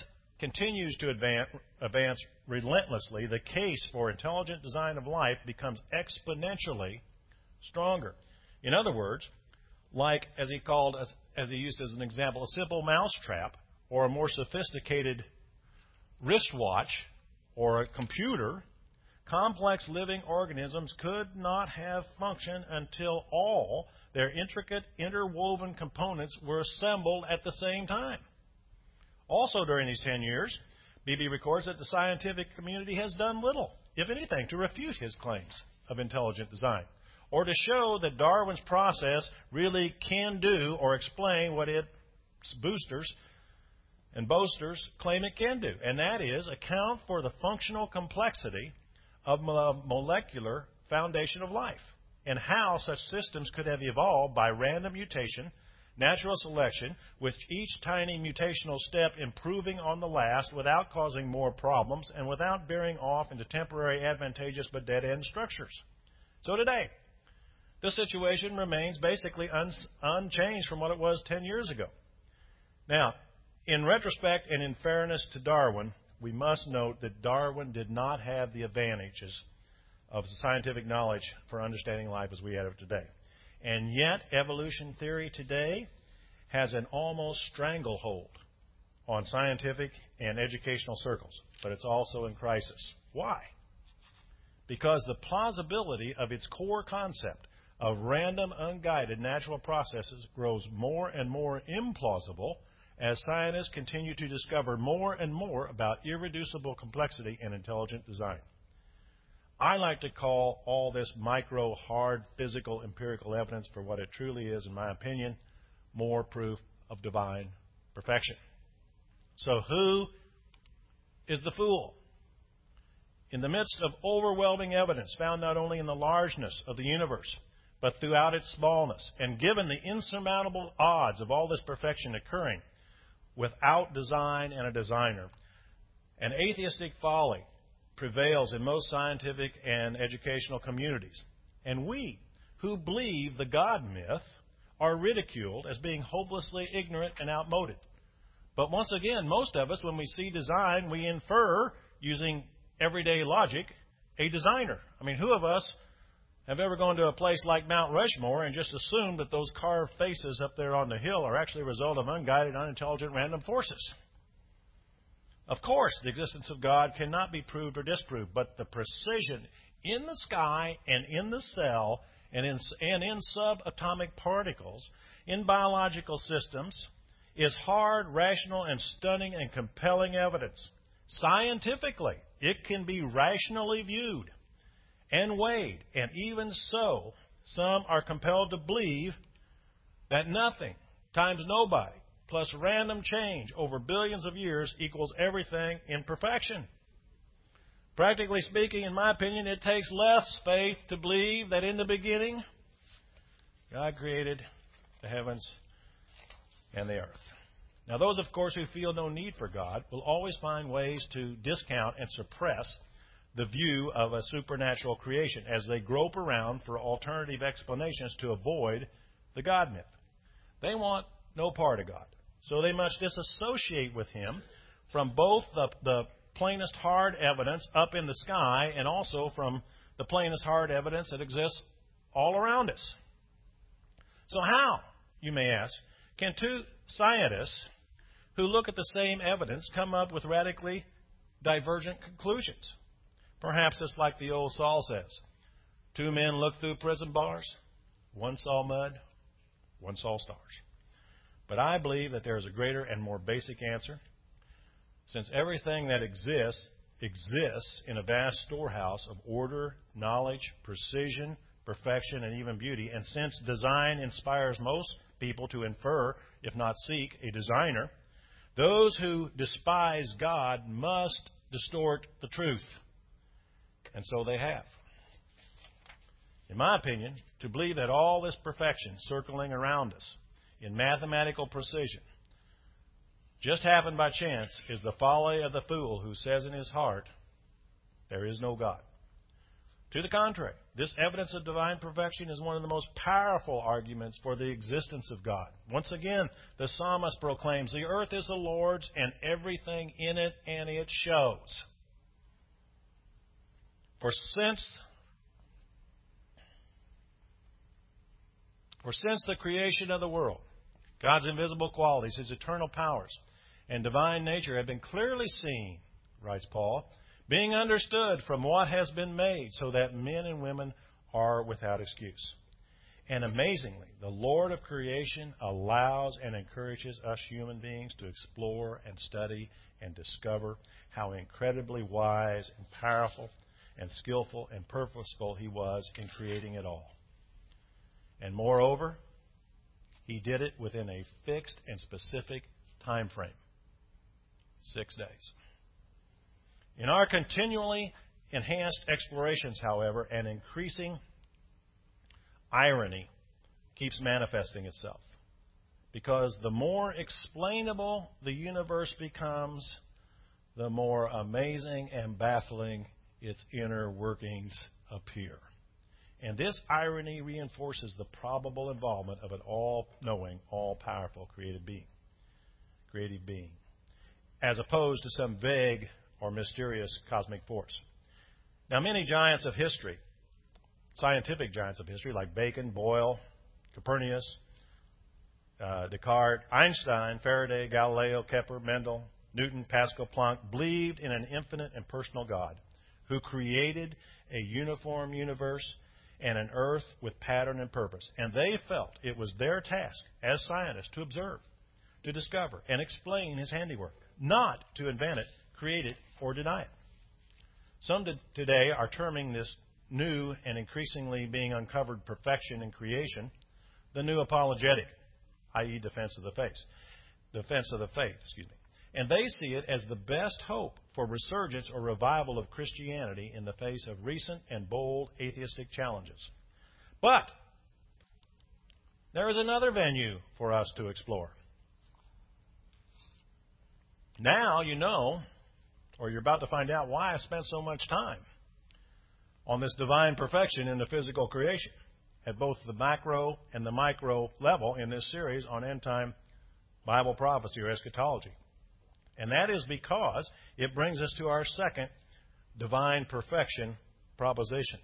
continues to advance, advance relentlessly, the case for intelligent design of life becomes exponentially stronger. In other words, like, as he called, as, as he used as an example, a simple mousetrap or a more sophisticated wristwatch or a computer, complex living organisms could not have functioned until all their intricate, interwoven components were assembled at the same time. Also during these ten years, Beebe records that the scientific community has done little, if anything, to refute his claims of intelligent design, or to show that Darwin's process really can do or explain what its boosters and boasters claim it can do, and that is account for the functional complexity of the molecular foundation of life, and how such systems could have evolved by random mutation, natural selection, with each tiny mutational step improving on the last without causing more problems and without veering off into temporary advantageous but dead-end structures. So today, this situation remains basically un- unchanged from what it was ten years ago. Now, in retrospect and in fairness to Darwin, we must note that Darwin did not have the advantages of scientific knowledge for understanding life as we have it today. And yet, evolution theory today has an almost stranglehold on scientific and educational circles, but it's also in crisis. Why? Because the plausibility of its core concept of random, unguided natural processes grows more and more implausible as scientists continue to discover more and more about irreducible complexity and intelligent design. I like to call all this micro, hard, physical, empirical evidence for what it truly is, in my opinion, more proof of divine perfection. So who is the fool? In the midst of overwhelming evidence found not only in the largeness of the universe, but throughout its smallness, and given the insurmountable odds of all this perfection occurring without design and a designer, an atheistic folly prevails in most scientific and educational communities. And we, who believe the God myth, are ridiculed as being hopelessly ignorant and outmoded. But once again, most of us, when we see design, we infer, using everyday logic, a designer. I mean, who of us have ever gone to a place like Mount Rushmore and just assumed that those carved faces up there on the hill are actually a result of unguided, unintelligent, random forces? Of course, the existence of God cannot be proved or disproved, but the precision in the sky and in the cell and in, and in subatomic particles in biological systems is hard, rational, and stunning and compelling evidence. Scientifically, it can be rationally viewed and weighed, and even so, some are compelled to believe that nothing times nobody plus random change over billions of years equals everything in perfection. Practically speaking, in my opinion, it takes less faith to believe that in the beginning, God created the heavens and the earth. Now, those, of course, who feel no need for God will always find ways to discount and suppress the view of a supernatural creation as they grope around for alternative explanations to avoid the God myth. They want no part of God, so they must disassociate with Him from both the, the plainest hard evidence up in the sky and also from the plainest hard evidence that exists all around us. So how, you may ask, can two scientists who look at the same evidence come up with radically divergent conclusions? Perhaps it's like the old Saul says, two men looked through prison bars, one saw mud, one saw stars. But I believe that there is a greater and more basic answer. Since everything that exists exists in a vast storehouse of order, knowledge, precision, perfection, and even beauty, and since design inspires most people to infer, if not seek, a designer, those who despise God must distort the truth. And so they have. In my opinion, to believe that all this perfection circling around us in mathematical precision just happened by chance is the folly of the fool who says in his heart, there is no God. To the contrary, this evidence of divine perfection is one of the most powerful arguments for the existence of God. Once again, the psalmist proclaims, "The earth is the Lord's and everything in it, and it shows." For since, for since the creation of the world, God's invisible qualities, His eternal powers, and divine nature have been clearly seen, writes Paul, being understood from what has been made, so that men and women are without excuse. And amazingly, the Lord of creation allows and encourages us human beings to explore and study and discover how incredibly wise and powerful and skillful and purposeful He was in creating it all. And moreover, He did it within a fixed and specific time frame. Six days. In our continually enhanced explorations, however, an increasing irony keeps manifesting itself. Because the more explainable the universe becomes, the more amazing and baffling its inner workings appear. And this irony reinforces the probable involvement of an all-knowing, all-powerful creative being, creative being, as opposed to some vague or mysterious cosmic force. Now, many giants of history, scientific giants of history, like Bacon, Boyle, Copernicus, uh, Descartes, Einstein, Faraday, Galileo, Kepler, Mendel, Newton, Pascal, Planck, believed in an infinite and personal God who created a uniform universe and an earth with pattern and purpose. And they felt it was their task as scientists to observe, to discover, and explain His handiwork, not to invent it, create it, or deny it. Some today are terming this new and increasingly being uncovered perfection in creation the new apologetic, that is defense of the faith. Defense of the faith, excuse me. And they see it as the best hope for resurgence or revival of Christianity in the face of recent and bold atheistic challenges. But there is another venue for us to explore. Now you know, or you're about to find out, why I spent so much time on this divine perfection in the physical creation at both the macro and the micro level in this series on end-time Bible prophecy or eschatology. And that is because it brings us to our second divine perfection proposition.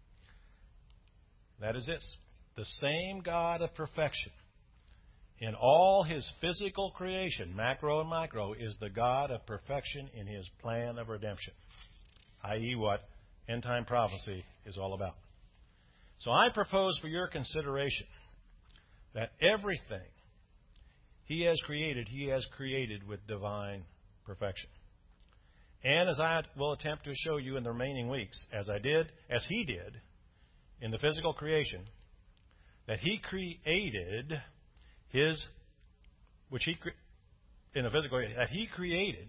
That is this: the same God of perfection in all His physical creation, macro and micro, is the God of perfection in His plan of redemption, that is what end-time prophecy is all about. So I propose for your consideration that everything He has created, He has created with divine perfection. And as I will attempt to show you in the remaining weeks, as I did, as He did in the physical creation, that He created His, which He, in the physical, that He created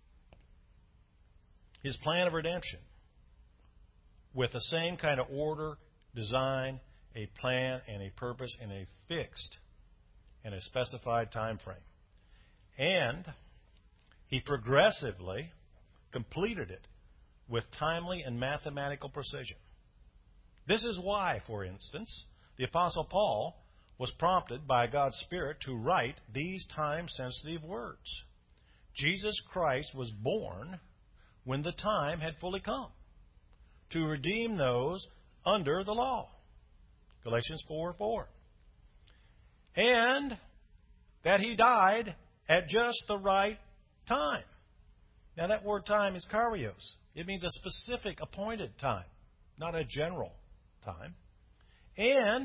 His plan of redemption with the same kind of order, design, a plan, and a purpose in a fixed and a specified time frame. And He progressively completed it with timely and mathematical precision. This is why, for instance, the Apostle Paul was prompted by God's Spirit to write these time-sensitive words. Jesus Christ was born when the time had fully come to redeem those under the law. Galatians four four. And that He died at just the right time. Now that word time is kairos. It means a specific appointed time, not a general time. And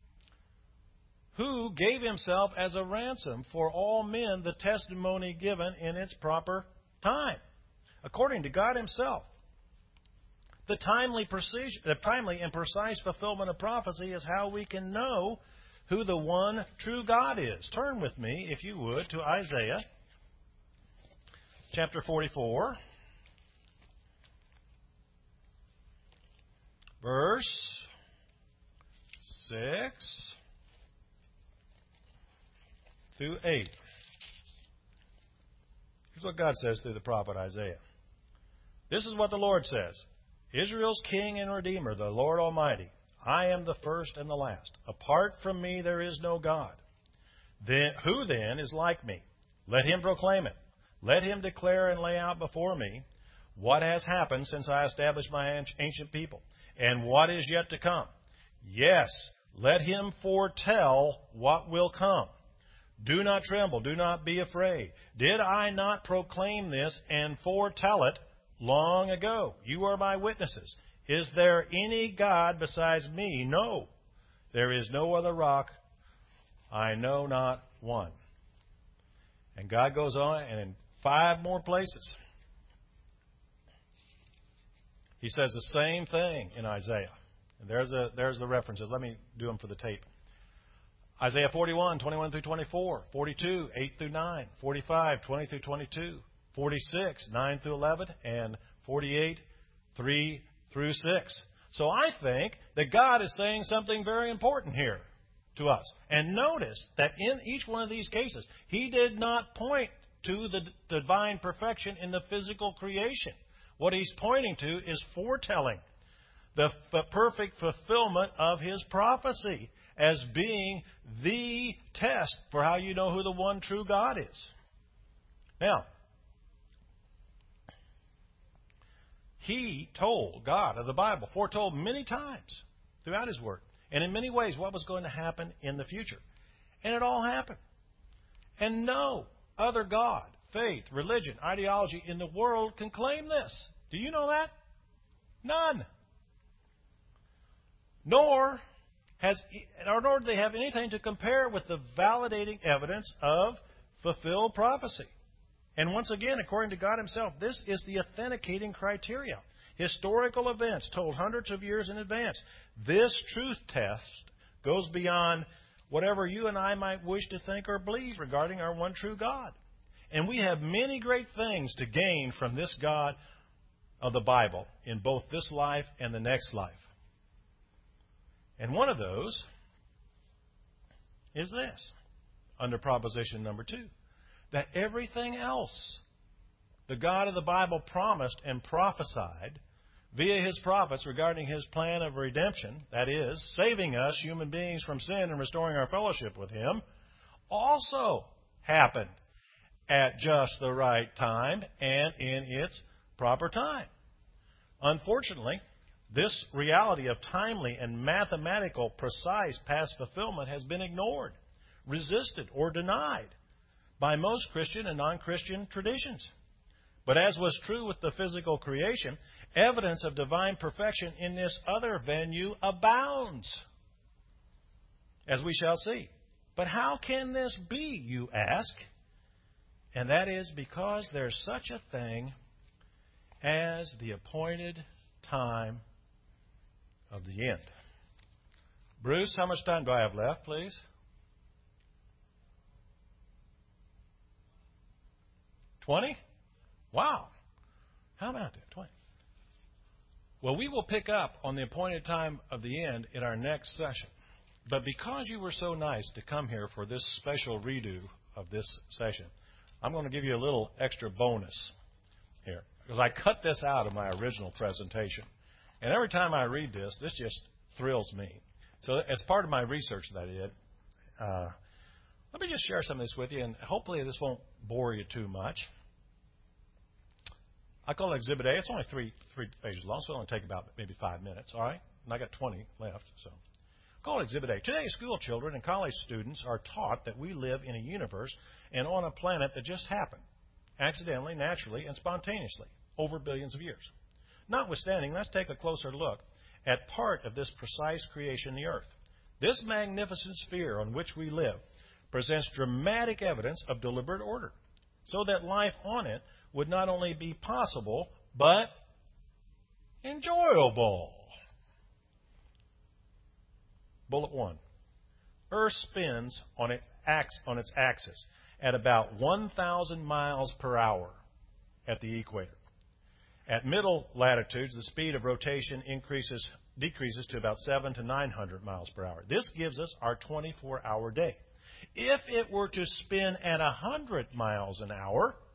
who gave Himself as a ransom for all men, the testimony given in its proper time. According to God Himself, the timely, precision, the timely and precise fulfillment of prophecy is how we can know who the one true God is. Turn with me, if you would, to Isaiah chapter forty-four, verse six through eight. Here's what God says through the prophet Isaiah. This is what the Lord says. Israel's King and Redeemer, the Lord Almighty. I am the first and the last. Apart from me there is no God. Then, who then is like me? Let him proclaim it. Let him declare and lay out before me what has happened since I established my ancient people, and what is yet to come. Yes, let him foretell what will come. Do not tremble, do not be afraid. Did I not proclaim this and foretell it long ago? You are my witnesses. Is there any God besides me? No. There is no other rock. I know not one. And God goes on, and in five more places, He says the same thing in Isaiah. And there's a there's the references. Let me do them for the tape. Isaiah forty-one, twenty-one through twenty-four, forty-two, eight through nine, forty-five, twenty through twenty-two, forty-six, nine through eleven, and forty-eight, three through six. So I think that God is saying something very important here to us. And notice that in each one of these cases, He did not point to the divine perfection in the physical creation. What He's pointing to is foretelling the f- perfect fulfillment of His prophecy as being the test for how you know who the one true God is. Now, He told, God of the Bible, foretold many times throughout His Word, and in many ways what was going to happen in the future. And it all happened. And no other God, faith, religion, ideology in the world can claim this. Do you know that? None. Nor has, nor do they have anything to compare with the validating evidence of fulfilled prophecy. And once again, according to God Himself, this is the authenticating criteria. Historical events told hundreds of years in advance. This truth test goes beyond whatever you and I might wish to think or believe regarding our one true God. And we have many great things to gain from this God of the Bible in both this life and the next life. And one of those is this, under proposition number two, that everything else the God of the Bible promised and prophesied via His prophets regarding His plan of redemption, that is, saving us, human beings, from sin and restoring our fellowship with Him, also happened at just the right time and in its proper time. Unfortunately, this reality of timely and mathematical, precise past fulfillment has been ignored, resisted, or denied by most Christian and non-Christian traditions. But as was true with the physical creation, evidence of divine perfection in this other venue abounds, as we shall see. But how can this be, you ask? And that is because there's such a thing as the appointed time of the end. Bruce, how much time do I have left, please? Twenty? Wow. How about that? Twenty. Well, we will pick up on the appointed time of the end in our next session. But because you were so nice to come here for this special redo of this session, I'm going to give you a little extra bonus here, because I cut this out of my original presentation. And every time I read this, this just thrills me. So as part of my research that I did, uh, let me just share some of this with you, and hopefully this won't bore you too much. I call it Exhibit A. It's only three three pages long, so it'll only take about maybe five minutes, all right? And I got twenty left, so. Call it Exhibit A. Today, school children and college students are taught that we live in a universe and on a planet that just happened, accidentally, naturally, and spontaneously, over billions of years. Notwithstanding, let's take a closer look at part of this precise creation, the earth. This magnificent sphere on which we live presents dramatic evidence of deliberate order, so that life on it would not only be possible, but enjoyable. Bullet one. Earth spins on its axis at about one thousand miles per hour at the equator. At middle latitudes, the speed of rotation increases, decreases to about seven to nine hundred miles per hour. This gives us our twenty-four hour day. If it were to spin at one hundred miles an hour,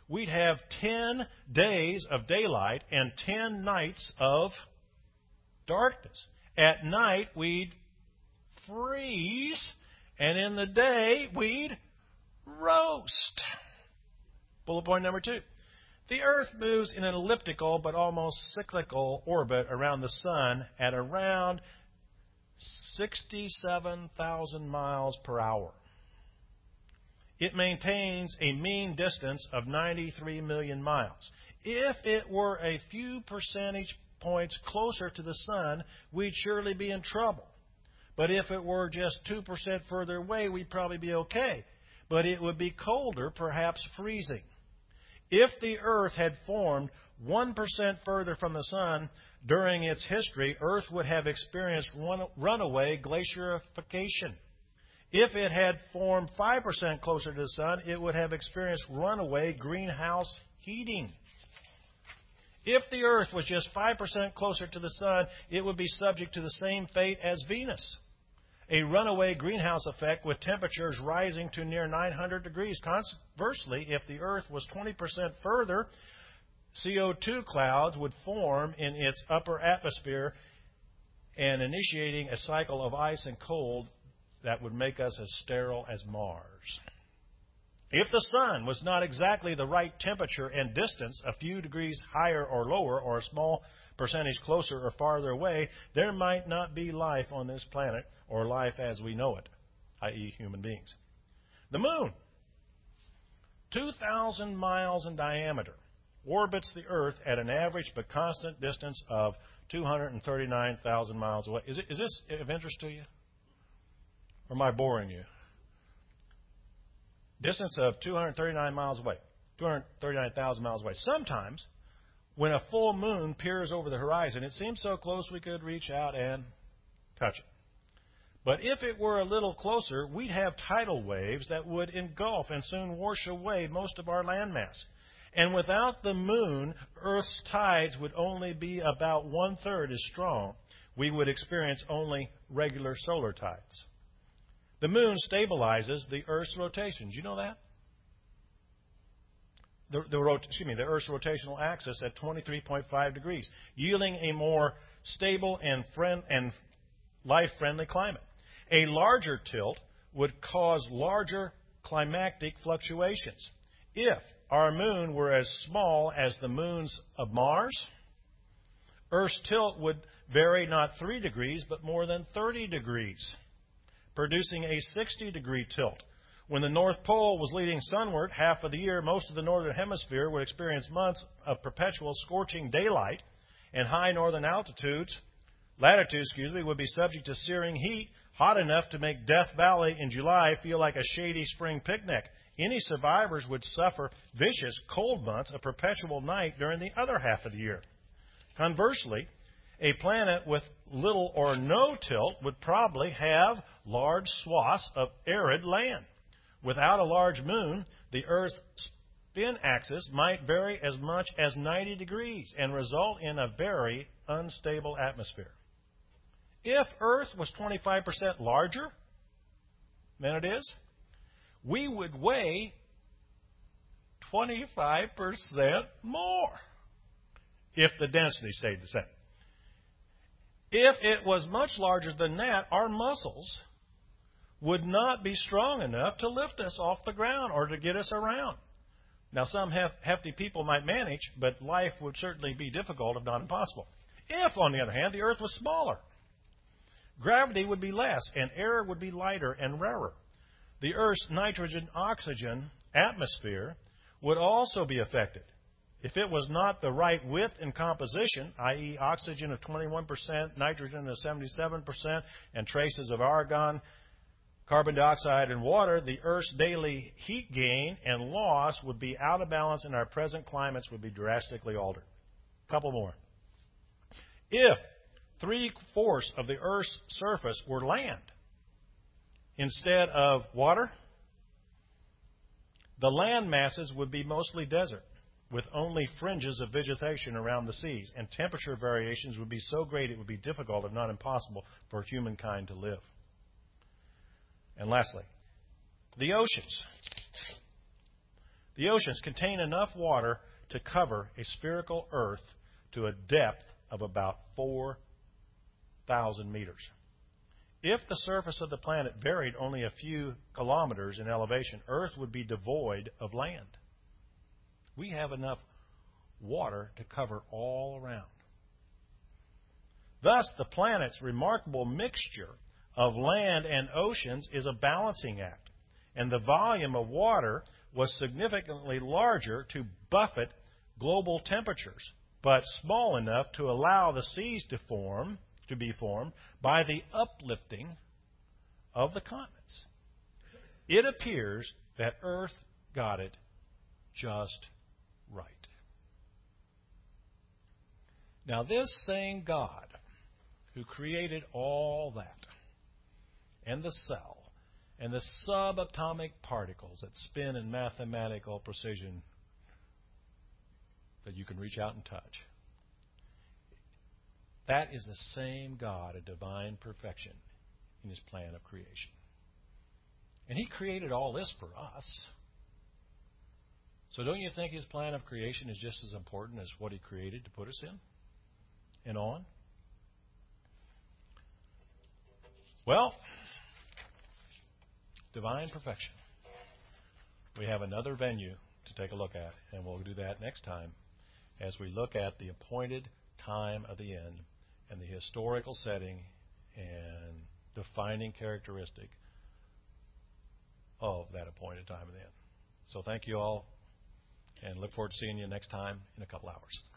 we'd have ten days of daylight and ten nights of darkness. At night, we'd freeze, and in the day, we'd roast. Bullet point number two. The Earth moves in an elliptical but almost cyclical orbit around the Sun at around sixty-seven thousand miles per hour. It maintains a mean distance of ninety-three million miles. If it were a few percentage points closer to the Sun, we'd surely be in trouble. But if it were just two percent further away, we'd probably be okay. But it would be colder, perhaps freezing. If the Earth had formed one percent further from the Sun during its history, Earth would have experienced run, runaway glacierification. If it had formed five percent closer to the Sun, it would have experienced runaway greenhouse heating. If the Earth was just five percent closer to the Sun, it would be subject to the same fate as Venus, a runaway greenhouse effect with temperatures rising to near nine hundred degrees. Conversely, if the Earth was twenty percent further, C O two clouds would form in its upper atmosphere and initiating a cycle of ice and cold that would make us as sterile as Mars. If the Sun was not exactly the right temperature and distance, a few degrees higher or lower, or a small percentage closer or farther away, there might not be life on this planet, or life as we know it, that is human beings. The Moon, two thousand miles in diameter, orbits the Earth at an average but constant distance of two hundred thirty-nine thousand miles away. Is, it, is this of interest to you? Or am I boring you? Distance of two hundred thirty-nine miles away, two hundred thirty-nine thousand miles away. Sometimes, when a full moon peers over the horizon, it seems so close we could reach out and touch it. But if it were a little closer, we'd have tidal waves that would engulf and soon wash away most of our landmass. And without the moon, Earth's tides would only be about one-third as strong. We would experience only regular solar tides. The moon stabilizes the Earth's rotation. Do you know that? The, the, excuse me, the Earth's rotational axis at twenty-three point five degrees, yielding a more stable and, friend, and life-friendly climate. A larger tilt would cause larger climatic fluctuations. If our moon were as small as the moons of Mars, Earth's tilt would vary not three degrees, but more than thirty degrees, producing a sixty degree tilt. When the North Pole was leading sunward half of the year, most of the northern hemisphere would experience months of perpetual scorching daylight, and high northern altitudes, latitudes, excuse me, would be subject to searing heat, hot enough to make Death Valley in July feel like a shady spring picnic. Any survivors would suffer vicious cold months of perpetual night during the other half of the year. Conversely, a planet with little or no tilt would probably have large swaths of arid land. Without a large moon, the Earth's spin axis might vary as much as ninety degrees and result in a very unstable atmosphere. If Earth was twenty-five percent larger than it is, we would weigh twenty-five percent more if the density stayed the same. If it was much larger than that, our muscles would not be strong enough to lift us off the ground or to get us around. Now, some hefty people might manage, but life would certainly be difficult, if not impossible. If, on the other hand, the Earth was smaller, gravity would be less, and air would be lighter and rarer. The Earth's nitrogen-oxygen atmosphere would also be affected. If it was not the right width and composition, that is oxygen of twenty-one percent, nitrogen of seventy-seven percent, and traces of argon, carbon dioxide, and water, the Earth's daily heat gain and loss would be out of balance, and our present climates would be drastically altered. A couple more. If three-fourths of the Earth's surface were land instead of water, the land masses would be mostly desert, with only fringes of vegetation around the seas, and temperature variations would be so great it would be difficult, if not impossible, for humankind to live. And lastly, the oceans. The oceans contain enough water to cover a spherical Earth to a depth of about four thousand meters. If the surface of the planet varied only a few kilometers in elevation, Earth would be devoid of land. We have enough water to cover all around. Thus, the planet's remarkable mixture of land and oceans is a balancing act, and the volume of water was significantly larger to buffet global temperatures, but small enough to allow the seas to form, to be formed by the uplifting of the continents. It appears that Earth got it just right. Now, this same God who created all that, and the cell, and the subatomic particles that spin in mathematical precision that you can reach out and touch, that is the same God of divine perfection in His plan of creation. And He created all this for us. So don't you think His plan of creation is just as important as what He created to put us in and on? Well, divine perfection. We have another venue to take a look at, and we'll do that next time as we look at the appointed time of the end and the historical setting and defining characteristic of that appointed time of the end. So thank you all, and look forward to seeing you next time in a couple hours.